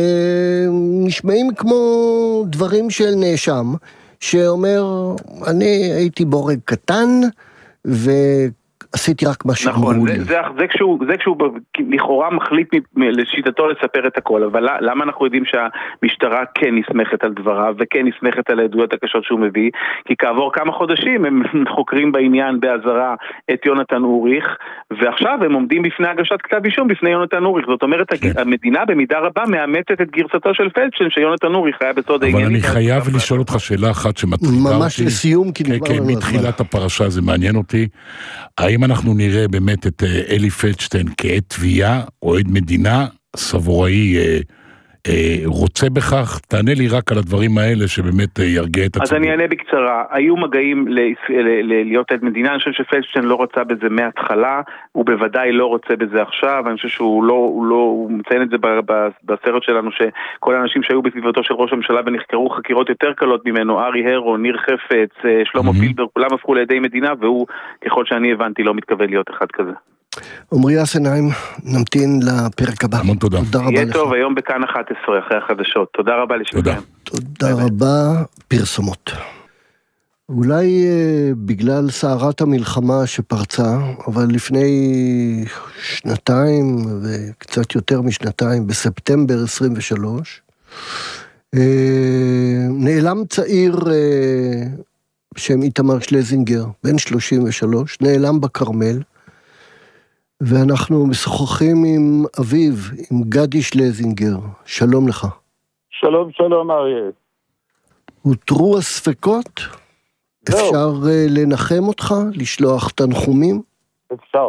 נשמעים כמו דברים של נאשם שאומר, אני הייתי בורג קטן ועשיתי רק מה שאמרו לי. זה כשהוא לכאורה מחליט לשיטתו לספר את הכל, אבל למה אנחנו יודעים שהמשטרה כן נסמכת על דבריו וכן נסמכת על העדויות הקשות שהוא מביא? כי כעבור כמה חודשים הם חוקרים בעניין בהזרה את יונתן אוריך, ועכשיו הם עומדים בפני הגשת כתב אישום בפני יונתן אוריך. זאת אומרת, המדינה במידה רבה מאמצת את גרסתו של פלדשטיין שיונתן אוריך היה בסוד העניינים. אבל אני חייב לשאול אותך שאלה אחת שמטרידה אותי. ממש לסיום, כי מתחילת הפרשה זה מעניין אותי. האם אנחנו נראה באמת את אלי פלדשטיין כעד תביעה או עד מדינה? סבוראי רוצה בכך? תענה לי רק על הדברים האלה שבאמת ירגיע את הציבור. אז אני אענה בקצרה. היו מגעים להיות עד מדינה, אני חושב שפלדשטיין לא רצה בזה מההתחלה, הוא בוודאי לא רוצה בזה עכשיו, אני חושב שהוא הוא מציין את זה בסרט שלנו, שכל האנשים שהיו בסביבתו של ראש הממשלה ונחקרו חקירות יותר קלות ממנו, ארי הרון, ניר חפץ, שלמה פילבר, כולם הפכו לידי מדינה, והוא, ככל שאני הבנתי, לא מתכוון להיות אחד כזה. עמרי אסנהיים, נמתין לפרק הבא. המון תודה. יהיה טוב, היום בכאן 11 אחרי החדשות. תודה רבה לשלכם. תודה רבה. פרסומות. אולי בגלל סערת המלחמה שפרצה, אבל לפני שנתיים וקצת יותר משנתיים, בספטמבר 23, נעלם צעיר בשם איתמר שלזינגר, בן 33, נעלם בכרמל, ואנחנו משוחחים עם אביו, עם גדי שלזינגר. שלום לך. שלום אריה. הותרו הספקות? אפשר לנחם אותך? לשלוח תנחומים? אפשר.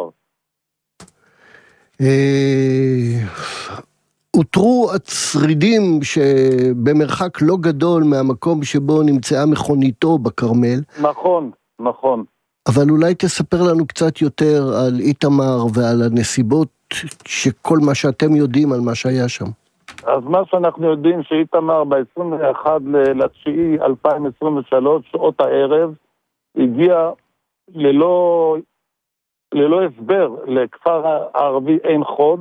הותרו הצרידים שבמרחק לא גדול מהמקום שבו נמצאה מכוניתו בכרמל. נכון. אבל אולי תספר לנו קצת יותר על איתמר ועל הנסיבות שכל מה שאתם יודעים על מה שהיה שם. אז מה שאנחנו יודעים שאיתמר ב-21 ל-9 2023, שעות הערב, הגיע ללא הסבר לכפר הערבי עין חוד,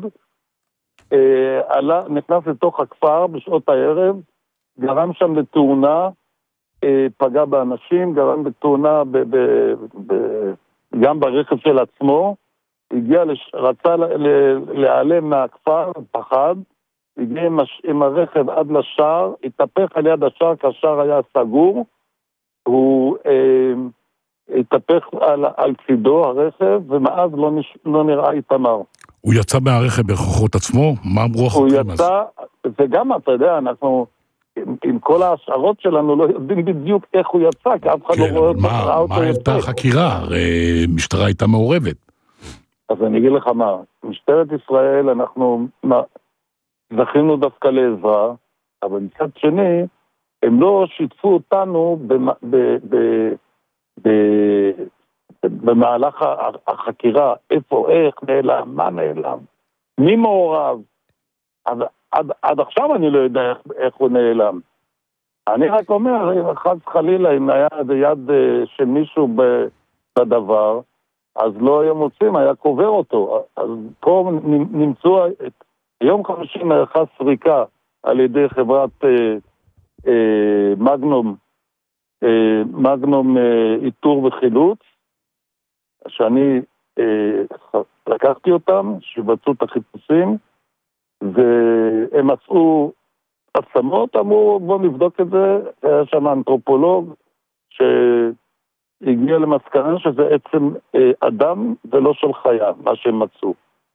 נכנס לתוך הכפר בשעות הערב, גרם שם לתאונה, פגע באנשים, גרם בתאונה גם ברכב של עצמו, רצה להיעלם מהכפר, פחד, הגיע עם הרכב עד לשער, התהפך על יד השער כשהשער היה סגור, הוא התהפך על צידו הרכב, ומאז לא נראה איתמר. הוא יצא מהרכב בכוחות עצמו? מה אמרו החוקרים אז? הוא יצא, וגם אתה יודע, אנחנו עם כל ההשערות שלנו לא יודעים בדיוק איך הוא יצא, כי אף אחד לא רואה אותו. מה הייתה החקירה? משטרה הייתה מעורבת. אז אני אגיד לך מה, משטרת ישראל אנחנו זכינו דווקא לעזרה, אבל מצד שני, הם לא שיתפו אותנו במהלך החקירה, איפה, איך נעלם, מה נעלם, מי מעורב. עד עכשיו אני לא יודע איך הוא נעלם. אני רק אומר, חס חלילה, אם היה יד של מישהו בדבר, אז לא היה מוצאים, היה קובר אותו. אז פה נמצאו, יום חמישי נערכה סריקה על ידי חברת מגנום איתור וחילוץ, שאני לקחתי אותם, שיבצעו את החיפושים, והם מצאו עצמות, אמרו בואו נבדוק את זה, היה שם אנתרופולוג שהגיע למסקנה שזה עצם אדם ולא של חיה, מה שהם מצאו.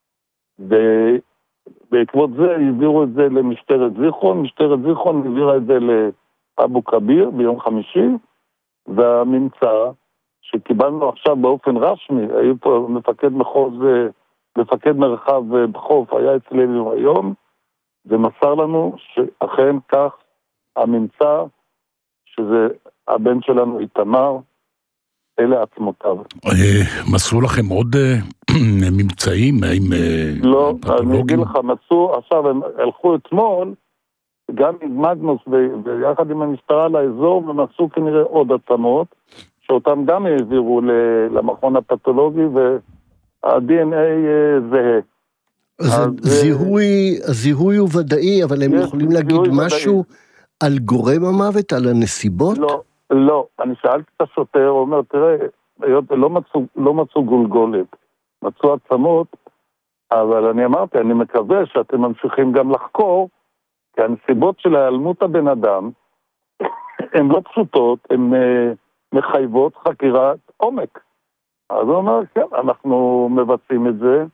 ובעקבות זה העבירו את זה למשטרת זיכרון, משטרת זיכרון העבירה את זה לאבו כביר ביום חמישי, והממצא שקיבלנו עכשיו באופן רשמי, היו פה מפקד מרחב בחוף, היה אצלנו היום, ומסר לנו שאכן כך הממצא, שזה הבן שלנו איתמר, אלה עצמותיו. מסרו לכם עוד ממצאים? לא, אני אגיד לך, מצאו, עכשיו הם הלכו אתמול, גם עם מגנוס ויחד עם המשטרה לאזור, ומצאו כנראה עוד עצמות, שאותם גם העבירו למכון הפתולוגי, וה-DNA זהה. אז הזיהוי הוא ודאי, אבל הם יכולים להגיד משהו על גורם המוות, על הנסיבות? לא, אני שאלתי את השוטר, הוא אומר, תראה, לא מצאו גולגולת, מצאו עצמות, אבל אני אמרתי, אני מקווה שאתם ממשיכים גם לחקור, כי הנסיבות של ההיעלמות הבן אדם, הן לא פשוטות, הן מחייבות חקירת עומק. אז הוא אומר, כן, אנחנו מבצעים את זה,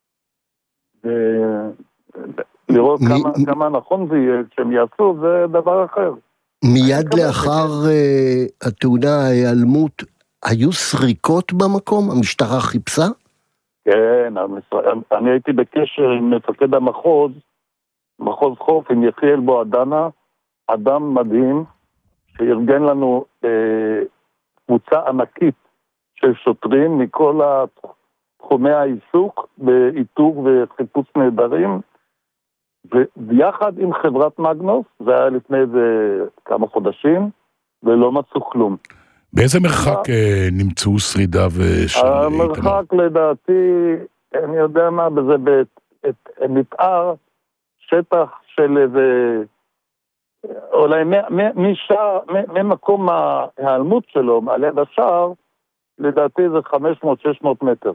לראות כמה נכון זה יהיה, כשהם יעשו, זה דבר אחר. מיד לאחר התאונה, ההיעלמות, היו סריקות במקום? המשטרה חיפשה? כן, אני הייתי בקשר עם מפקד המחוז, מחוז חוף, עם יחיאל בועדנה, אדם מדהים, שארגן לנו קבוצה ענקית של שוטרים מכל תחומי העיסוק, באיתור וחיפוש נהדרים, ויחד עם חברת מגנוס, זה היה לפני כמה חודשים, ולא מצאו כלום. באיזה מרחק נמצאו שרידיו של איתמר? המרחק לדעתי, אני יודע מה, בזה נתאר שטח של איזה, אולי ממקום ההיעלמות שלו, על יד השער, לדעתי זה 500-600 מטר.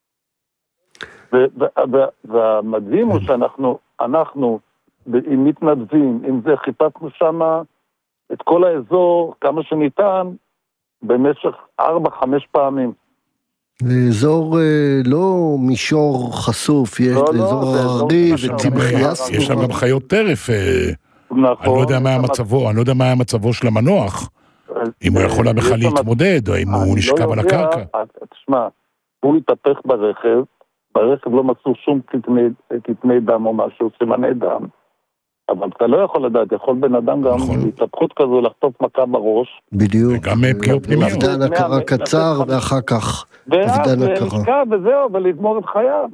והמדהים הוא שאנחנו עם מתנדבים, עם זה חיפשנו שם את כל האזור כמה שניתן במשך 4-5 פעמים. אזור לא מישור חשוף, יש אזור הררי וציבוריה. יש שם גם חיות טרף. אני לא יודע מה היה מצבו, אני לא יודע מה היה מצבו של המנוח. אם הוא יכול בכלל להתמודד, או אם הוא נשכב על הקרקע. תשמע, הוא התהפך ברכב לא מצאו שום כתמי דם או משהו, סימני דם. אבל אתה לא יכול לדעת, יכול בן אדם גם התהפכות כזו לחטוף מכה בראש. בדיוק. וגם פגיעות פנימיות. אובדן הכרה קצר, ואחר כך אובדן הכרה. וזהו, ולגמור את חייו.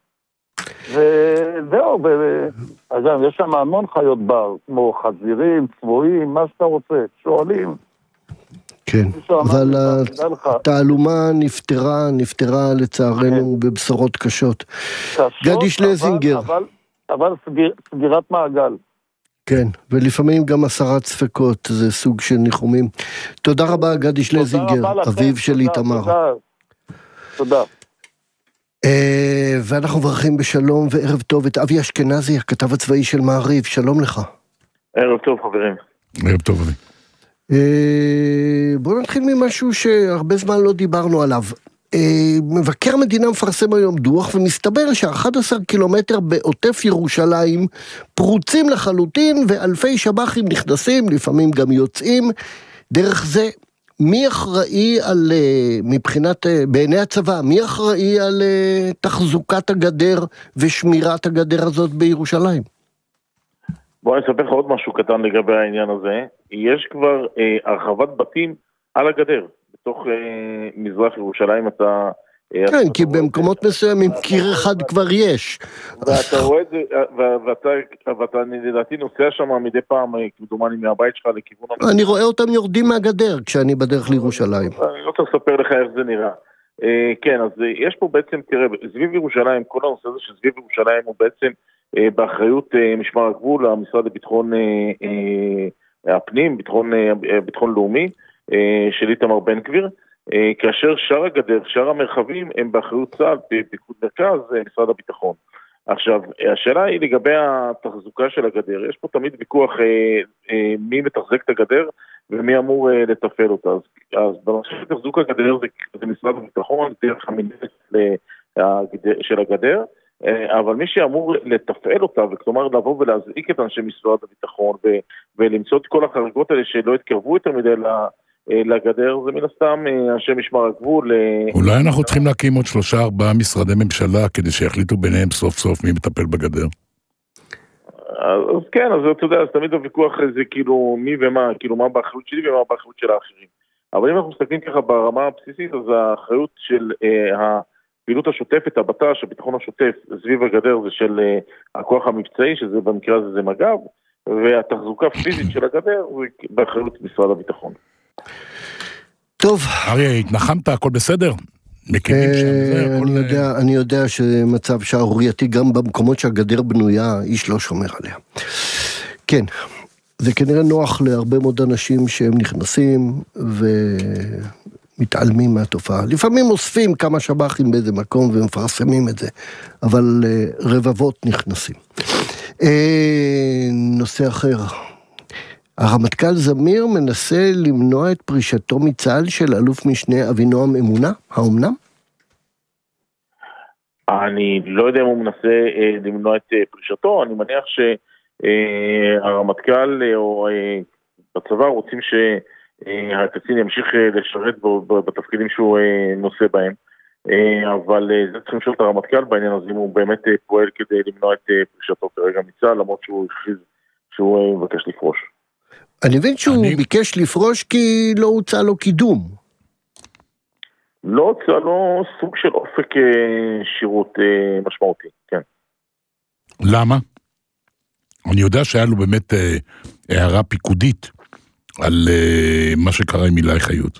וזהו, אגב, יש שם המון חיות בר, כמו חזירים, צבועים, מה שאתה רוצה, שואלים. כן, אבל התעלומה נפטרה לצערנו בבשורות קשות. גדי שלזינגר. אבל סגירת מעגל. כן, ולפעמים גם הסרת ספקות, זה סוג של ניחומים. תודה רבה, גדי שלזינגר, אביו של איתמר. תודה. ואנחנו מברכים בשלום וערב טוב את אבי אשכנזי, הכתב הצבאי של מעריב. שלום לך. ערב טוב, חברים. ערב טוב, אבי. בואו נתחיל ממשהו שהרבה זמן לא דיברנו עליו. מבקר המדינה מפרסם היום דוח, ומסתבר ש11 קילומטר בעוטף ירושלים פרוצים לחלוטין, ואלפי שב"חים נכנסים, לפעמים גם יוצאים. דרך זה, מי אחראי על, מבחינת, בעיני הצבא, מי אחראי על תחזוקת הגדר ושמירת הגדר הזאת בירושלים? בוא אני אספר לך עוד משהו קטן לגבי העניין הזה. יש כבר הרחבת בתים על הגדר. בתוך מזרח ירושלים אתה... כן, כי במקומות מסוימים קיר אחד כבר יש. ואתה רואה את זה, ואתה לדעתי נוסע שם מדי פעם, כמדומני מהבית שלך לכיוון... אני רואה אותם יורדים מהגדר כשאני בדרך לירושלים. אני לא צריך לספר לך איך זה נראה. כן, אז יש פה בעצם, תראה, סביב ירושלים, כל הנושא הזה שסביב ירושלים הוא בעצם באחריות משמר הגבול, המשרד לביטחון הפנים, ביטחון לאומי, של איתמר בן גביר, כאשר שאר הגדר, שאר המרחבים הם באחריות צה"ל, פיקוד מרכז, משרד הביטחון. עכשיו, השאלה היא לגבי התחזוקה של הגדר. יש פה תמיד ויכוח מי מתחזק את הגדר ומי אמור לתפעל אותה. אז בנושא של תחזוק הגדר זה משרד הביטחון, דרך המינהלת של הגדר, אבל מי שאמור לתפעל אותה, וכלומר לבוא ולהזעיק את אנשי משרד הביטחון ולמצוא את כל החריגות האלה שלא התקרבו יותר מדי לגדר, זה מן הסתם אנשי משמר הגבול. אולי אנחנו צריכים להקים עוד 3-4 משרדי ממשלה כדי שיחליטו ביניהם סוף סוף מי מטפל בגדר. אז כן, אז אתה יודע, אז תמיד הוויכוח זה כאילו מי ומה, כאילו מה באחריות שלי ומה באחריות של האחרים. אבל אם אנחנו מסתכלים ככה ברמה הבסיסית, אז האחריות של הפעילות השוטפת, הבט"ש, הביטחון השוטף, סביב הגדר זה של הכוח המבצעי, שזה במקרה הזה זה מג"ב, והתחזוקה פיזית של הגדר זה באחריות משרד הביטחון. טוב. אריה, התנחמת, הכל בסדר? אני יודע שמצב שערורייתי גם במקומות שהגדר בנויה, איש לא שומר עליה. כן, זה כנראה נוח להרבה מאוד אנשים שהם נכנסים ומתעלמים מהתופעה. לפעמים אוספים כמה שב"חים באיזה מקום ומפרסמים את זה, אבל רבבות נכנסים. נושא אחר. הרמטכ"ל זמיר מנסה למנוע את פרישתו מצה"ל של אלוף משנה אבינועם אמונה, האומנם? אני לא יודע אם הוא מנסה למנוע את פרישתו, אני מניח שהרמטכ"ל או בצבא רוצים שהקצין ימשיך לשרת בתפקידים שהוא נושא בהם, אבל זה צריכים לשאול את הרמטכ"ל בעניין הזה, אם הוא באמת פועל כדי למנוע את פרישתו כרגע מצה"ל, למרות שהוא הכריז שהוא מבקש לפרוש. אני מבין שהוא ביקש לפרוש כי לא הוצא לו קידום. לא הוצא לו סוג של אופק שירות משמעותי, כן. למה? אני יודע שהיה לו באמת הערה פיקודית על מה שקרה עם מילי חיות.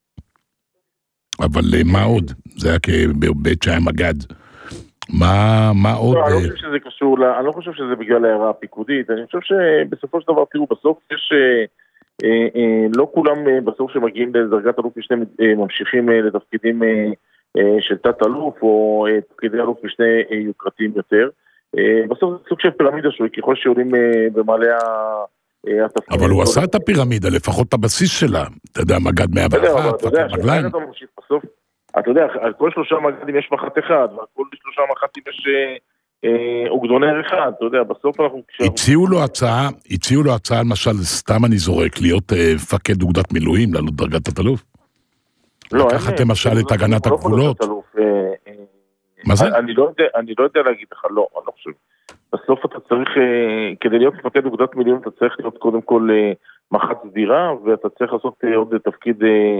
אבל מה עוד? זה היה בעת שהיה מגד. מה עוד? אני לא חושב שזה קשור, אני לא חושב שזה בגלל הערה הפיקודית, אני חושב שבסופו של דבר, תראו, בסוף יש, לא כולם בסוף שמגיעים לדרגת אלוף משנה ממשיכים לתפקידים של תת אלוף, או תפקידי אלוף משנה יוקרתיים יותר, בסוף זה סוג של פירמידה שהוא, ככל שעולים במעלה התפקידים. אבל הוא עשה את הפירמידה, לפחות את הבסיס שלה, אתה יודע, מגד 101, אתה יודע, בסוף, אתה יודע, על כל 3 מגדים יש מח"ט אחד, ועל כל 3 מח"טים יש אוגדונר אחד, אתה יודע, בסוף אנחנו... הציעו לו הצעה, למשל, סתם אני זורק, להיות מפקד אוגדת מילואים, לעלות דרגת תת-אלוף? לא, לקחת למשל את הגנת הגבולות? מה זה? אני לא יודע להגיד לך, לא, אני לא חושב. בסוף אתה צריך, כדי להיות מפקד אוגדת מילואים, אתה צריך להיות קודם כל מח"ט סדירה, ואתה צריך לעשות עוד תפקיד...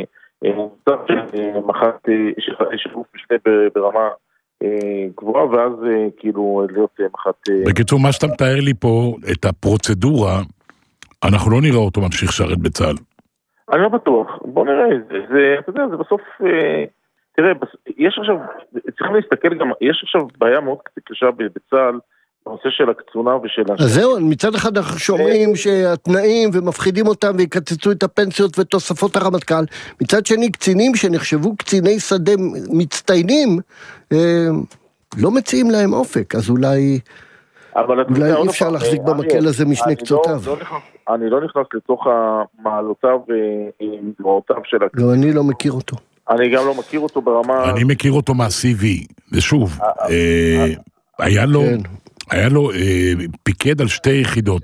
מח"ט שגוף משנה ברמה גבוהה, ואז כאילו להיות מח"ט... בקיצור, מה שאתה מתאר לי פה, את הפרוצדורה, אנחנו לא נראה אותו ממשיך שרת בצה"ל. אני לא בטוח, בוא נראה, אתה יודע, זה בסוף, תראה, יש עכשיו, צריכים להסתכל גם, יש עכשיו בעיה מאוד קשה בצה"ל, בנושא של הקצונה ושל... אז זהו, מצד אחד אנחנו שומעים שהתנאים ומפחידים אותם ויקצצו את הפנסיות ותוספות הרמטכ"ל, מצד שני קצינים שנחשבו קציני שדה מצטיינים, לא מציעים להם אופק, אז אולי אי אפשר להחזיק במקל הזה משני קצותיו. אני לא נכנס לתוך המעלותיו ומגרעותיו של... לא, אני לא מכיר אותו. אני גם לא מכיר אותו ברמה... אני מכיר אותו מה-CV, ושוב, היה לו פיקד על 2 יחידות.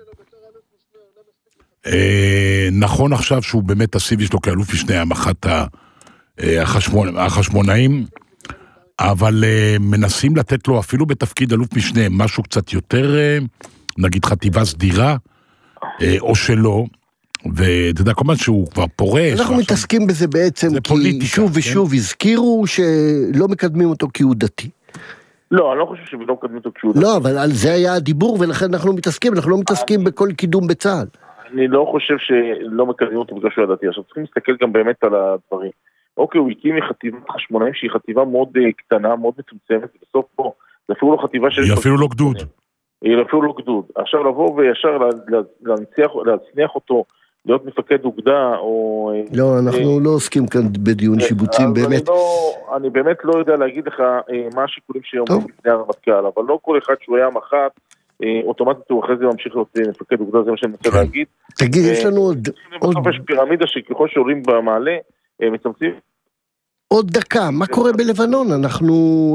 נכון עכשיו שהוא באמת הסיבי שלו כאלוף משנה המח"ט החשמונאים, אבל מנסים לתת לו אפילו בתפקיד אלוף משנה משהו קצת יותר, נגיד חטיבה סדירה, או שלא, ואתה יודע, כל מה שהוא כבר פורש. אנחנו מתעסקים בזה בעצם, כי שוב ושוב הזכירו שלא מקדמים אותו כי הוא דתי. לא, אני לא חושב שלא מקדמים אותו כשהוא... לא, אבל על זה היה הדיבור, ולכן אנחנו לא מתעסקים בכל קידום בצה"ל. אני לא חושב שלא מקדמים אותו בגלל שהוא הדתי. עכשיו צריכים להסתכל גם באמת על הדברים. אוקיי, הוא הקים מחטיבת חשמונאים שהיא חטיבה מאוד קטנה, מאוד מצומצמת, ובסוף פה, זה אפילו לא חטיבה שיש... היא אפילו לא גדוד. היא אפילו לא גדוד. עכשיו לבוא וישר להצניח אותו, להיות מפקד אוגדה, או... לא, אנחנו לא עוסקים כאן בדיון שיבוצים, באמת. אני באמת לא יודע להגיד לך מה השיקולים שעומדים לפני הרמטכ"ל, אבל לא כל אחד שהוא היה מח"ט, אוטומטית הוא אחרי זה ממשיך להיות מפקד אוגדה, זה מה שאני רוצה להגיד. תגיד, יש לנו עוד... בסוף יש פירמידה שככל שעולים במעלה, מצמצים. עוד דקה, מה קורה בלבנון? אנחנו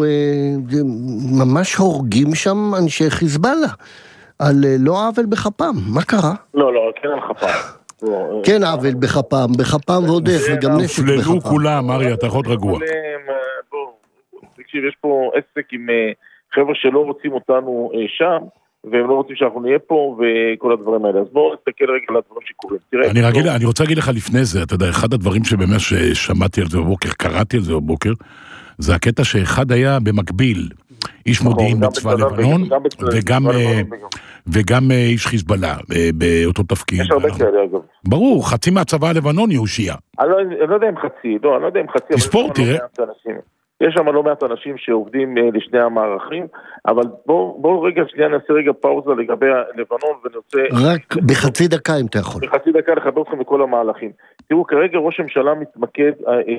ממש הורגים שם אנשי חיזבאללה, על לא עוול בכפם, מה קרה? לא, כן על חפם. כן עוול בכפם ועוד איך, וגם נשק בכפם. הופללו כולם, אריה, אתה יכול רגוע. תקשיב, יש פה עסק עם חבר'ה שלא רוצים אותנו שם, והם לא רוצים שאנחנו נהיה פה, וכל הדברים האלה. אז בואו נסתכל רגע על הדברים שקורים. אני רוצה להגיד לך לפני זה, אתה יודע, אחד הדברים שבאמת ששמעתי על זה בבוקר, קראתי על זה בבוקר, זה הקטע שאחד היה במקביל, איש מודיעין בצבא לבנון, וגם איש חיזבאללה באותו תפקיד. יש הרבה כאלה, אגב. ברור, חצי מהצבא הלבנוני הוא שיעה. אני לא יודע אם חצי, תספור, תראה. יש שם לא מעט אנשים שעובדים לשני המערכים, אבל בואו רגע, נעשה רגע פאוזה לגבי לבנון, ונרצה... רק בחצי דקה אם אתה יכול. בחצי דקה לחבר אתכם בכל המהלכים. תראו, כרגע ראש הממשלה מתמקד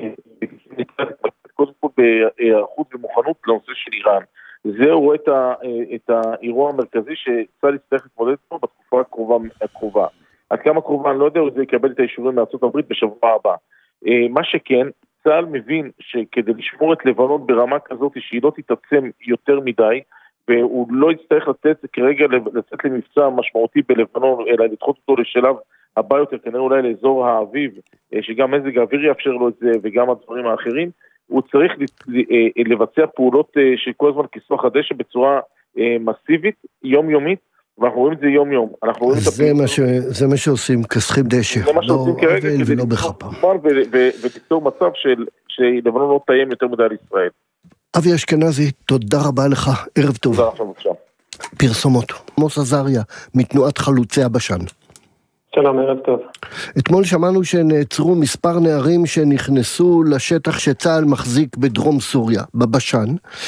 קודם כל בהיערכות ומוכנות לנושא של איראן. זהו רואה את האירוע המרכזי שצה"ל יצטרך להתמודד פה בתקופה הקרובה. עד כמה קרובה, אני לא יודע, זה יקבל את האישורים מארצות הברית בשבוע הבא. מה שכן, צה"ל מבין שכדי לשמור את לבנון ברמה כזאת שהיא לא תתעצם יותר מדי, והוא לא יצטרך כרגע לצאת למבצע משמעותי בלבנון, אלא לדחות אותו לשלב הבא יותר, כנראה אולי לאזור האביב, שגם מזג האוויר יאפשר לו את זה וגם הדברים האחרים, הוא צריך לבצע פעולות של כל הזמן כיסוח הדשא בצורה מסיבית, יומיומית, ואנחנו רואים את זה יום-יום. זה מה שעושים, כסחים דשא, לא אבל ולא בחפה. ותיצור מצב שלבנון לא תאיים יותר מדי על ישראל. אבי אשכנזי, תודה רבה לך, ערב טוב. תודה לכם בבקשה. פרסומות, עמוס עזריה, מתנועת חלוצי הבשן. שלום, ערב טוב. אתמול שמענו שנעצרו מספר נערים שנכנסו לשטח שצה"ל מחזיק בדרום סוריה, בבשן,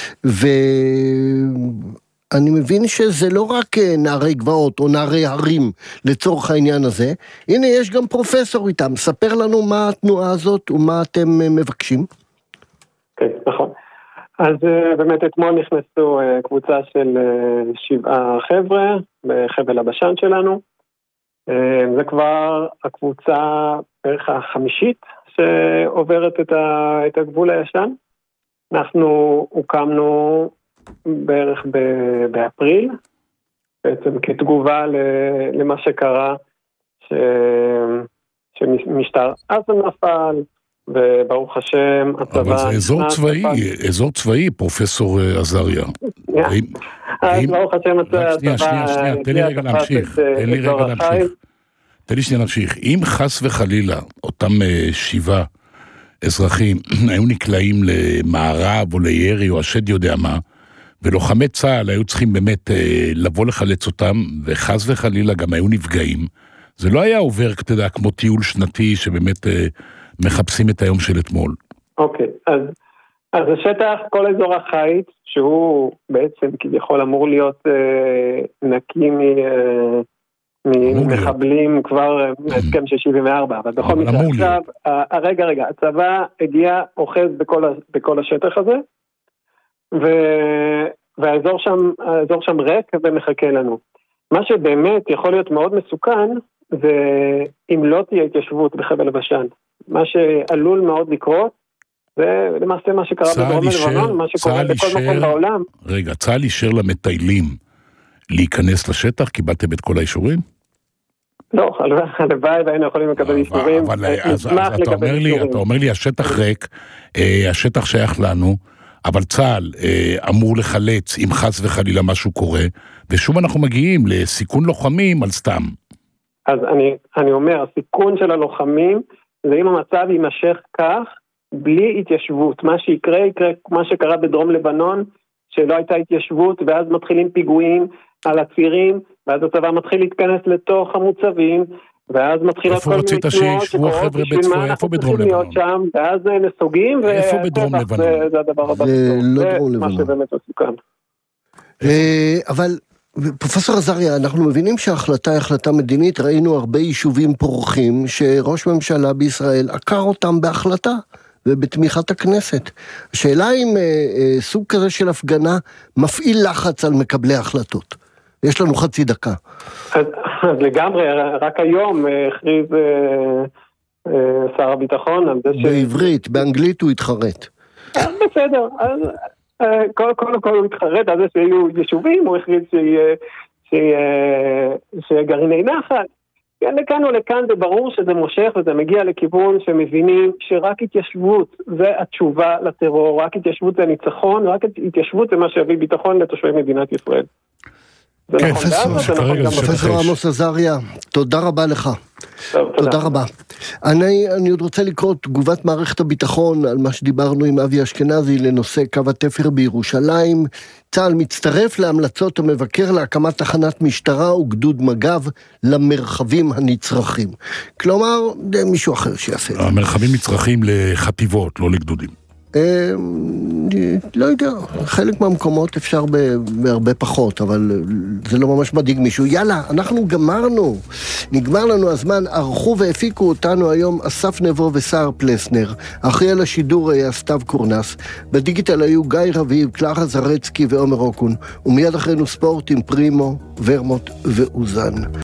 אני מבין שזה לא רק נערי גבעות או נערי הרים לצורך העניין הזה, הנה יש גם פרופסור איתם, ספר לנו מה התנועה הזאת ומה אתם מבקשים. כן, נכון. אז באמת אתמול נכנסו קבוצה של 7 חבר'ה בחבל הבשן שלנו, זה כבר הקבוצה בערך החמישית שעוברת את הגבול הישן. אנחנו הוקמנו בערך באפריל, בעצם כתגובה למה שקרה, שמשטר עזה נפל, וברוך השם, הצבא... אבל זה אזור צבאי, פרופסור עזריה. אז ברוך השם, הצבא... שנייה, תן לי רגע להמשיך. אם חס וחלילה, אותם 7 אזרחים היו נקלעים למערב או לירי או השד יודע מה, ולוחמי צה"ל היו צריכים באמת לבוא לחלץ אותם, וחס וחלילה גם היו נפגעים, זה לא היה עובר, אתה יודע, כמו טיול שנתי שבאמת מחפשים את היום של אתמול. אוקיי, אז השטח, כל אזור החיץ, שהוא בעצם כביכול אמור להיות נקי ממחבלים כבר מהסכם של 74, אבל בכל מקרה עכשיו, רגע, הצבא הגיע, אוחז בכל השטח הזה, והאזור שם ריק ומחכה לנו. מה שבאמת יכול להיות מאוד מסוכן, זה אם לא תהיה התיישבות בחבל הבשן. מה שעלול מאוד לקרות, זה למעשה מה שקרה בדרום לבנון, מה שקורה בכל מקום בעולם. רגע, צה"ל אישר למטיילים להיכנס לשטח, קיבלתם את כל האישורים? לא, הלוואי והיינו יכולים לקבל אישורים. אז אתה אומר לי, השטח ריק, השטח שייך לנו, אבל צה"ל אמור לחלץ אם חס וחלילה משהו קורה, ושוב אנחנו מגיעים לסיכון לוחמים על סתם. אז אני אומר, הסיכון של הלוחמים, זה אם המצב יימשך כך, בלי התיישבות. מה שיקרה, מה שקרה בדרום לבנון, שלא הייתה התיישבות, ואז מתחילים פיגועים על הצירים, ואז הצבא מתחיל להתכנס לתוך המוצבים, ואז מתחילות כל מיני תנועות שקורות בשביל מה אנחנו צריכים להיות שם, ואז נסוגים, איפה בדרום לבנון? זה הדבר הבא. זה מה שבאמת מסוכן. אבל פרופסור עזריה, אנחנו מבינים שההחלטה היא החלטה מדינית, ראינו הרבה יישובים פורחים, שראש ממשלה בישראל עקר אותם בהחלטה, ובתמיכת הכנסת. השאלה אם סוג כזה של הפגנה מפעיל לחץ על מקבלי החלטות. יש לנו חצי דקה. אז לגמרי, רק היום הכריז שר הביטחון על זה בעברית, באנגלית הוא התחרט. בסדר, אז קודם כל הוא התחרט על זה שיהיו יישובים, הוא הכריז שיהיה גרעיני נחל. לכאן או לכאן זה ברור שזה מושך וזה מגיע לכיוון שמבינים שרק התיישבות זה התשובה לטרור, רק התיישבות זה ניצחון, רק התיישבות זה מה שיביא ביטחון לתושבי מדינת ישראל. זה נכון בעזה, זה נכון גם פרופסור עמוס עזריה, תודה רבה לך. תודה רבה. אני עוד רוצה לקרוא תגובת מערכת הביטחון על מה שדיברנו עם אבי אשכנזי לנושא קו התפר בירושלים. צה"ל מצטרף להמלצות המבקר להקמת תחנת משטרה וגדוד מג"ב למרחבים הנצרכים. כלומר, מישהו אחר שיעשה. המרחבים נצרכים לחטיבות, לא לגדודים. לא יודע, חלק מהמקומות אפשר בהרבה פחות, אבל זה לא ממש מדאיג מישהו. יאללה, אנחנו גמרנו. נגמר לנו הזמן, ערכו והפיקו אותנו היום אסף נבו וסער פלסנר. אחרי על השידור היה סתיו קורנס. בדיגיטל היו גיא רביב, קלרה זרצקי ועומר אוקון. ומיד אחרינו ספורט עם פרימו, ורמוט ואוזן.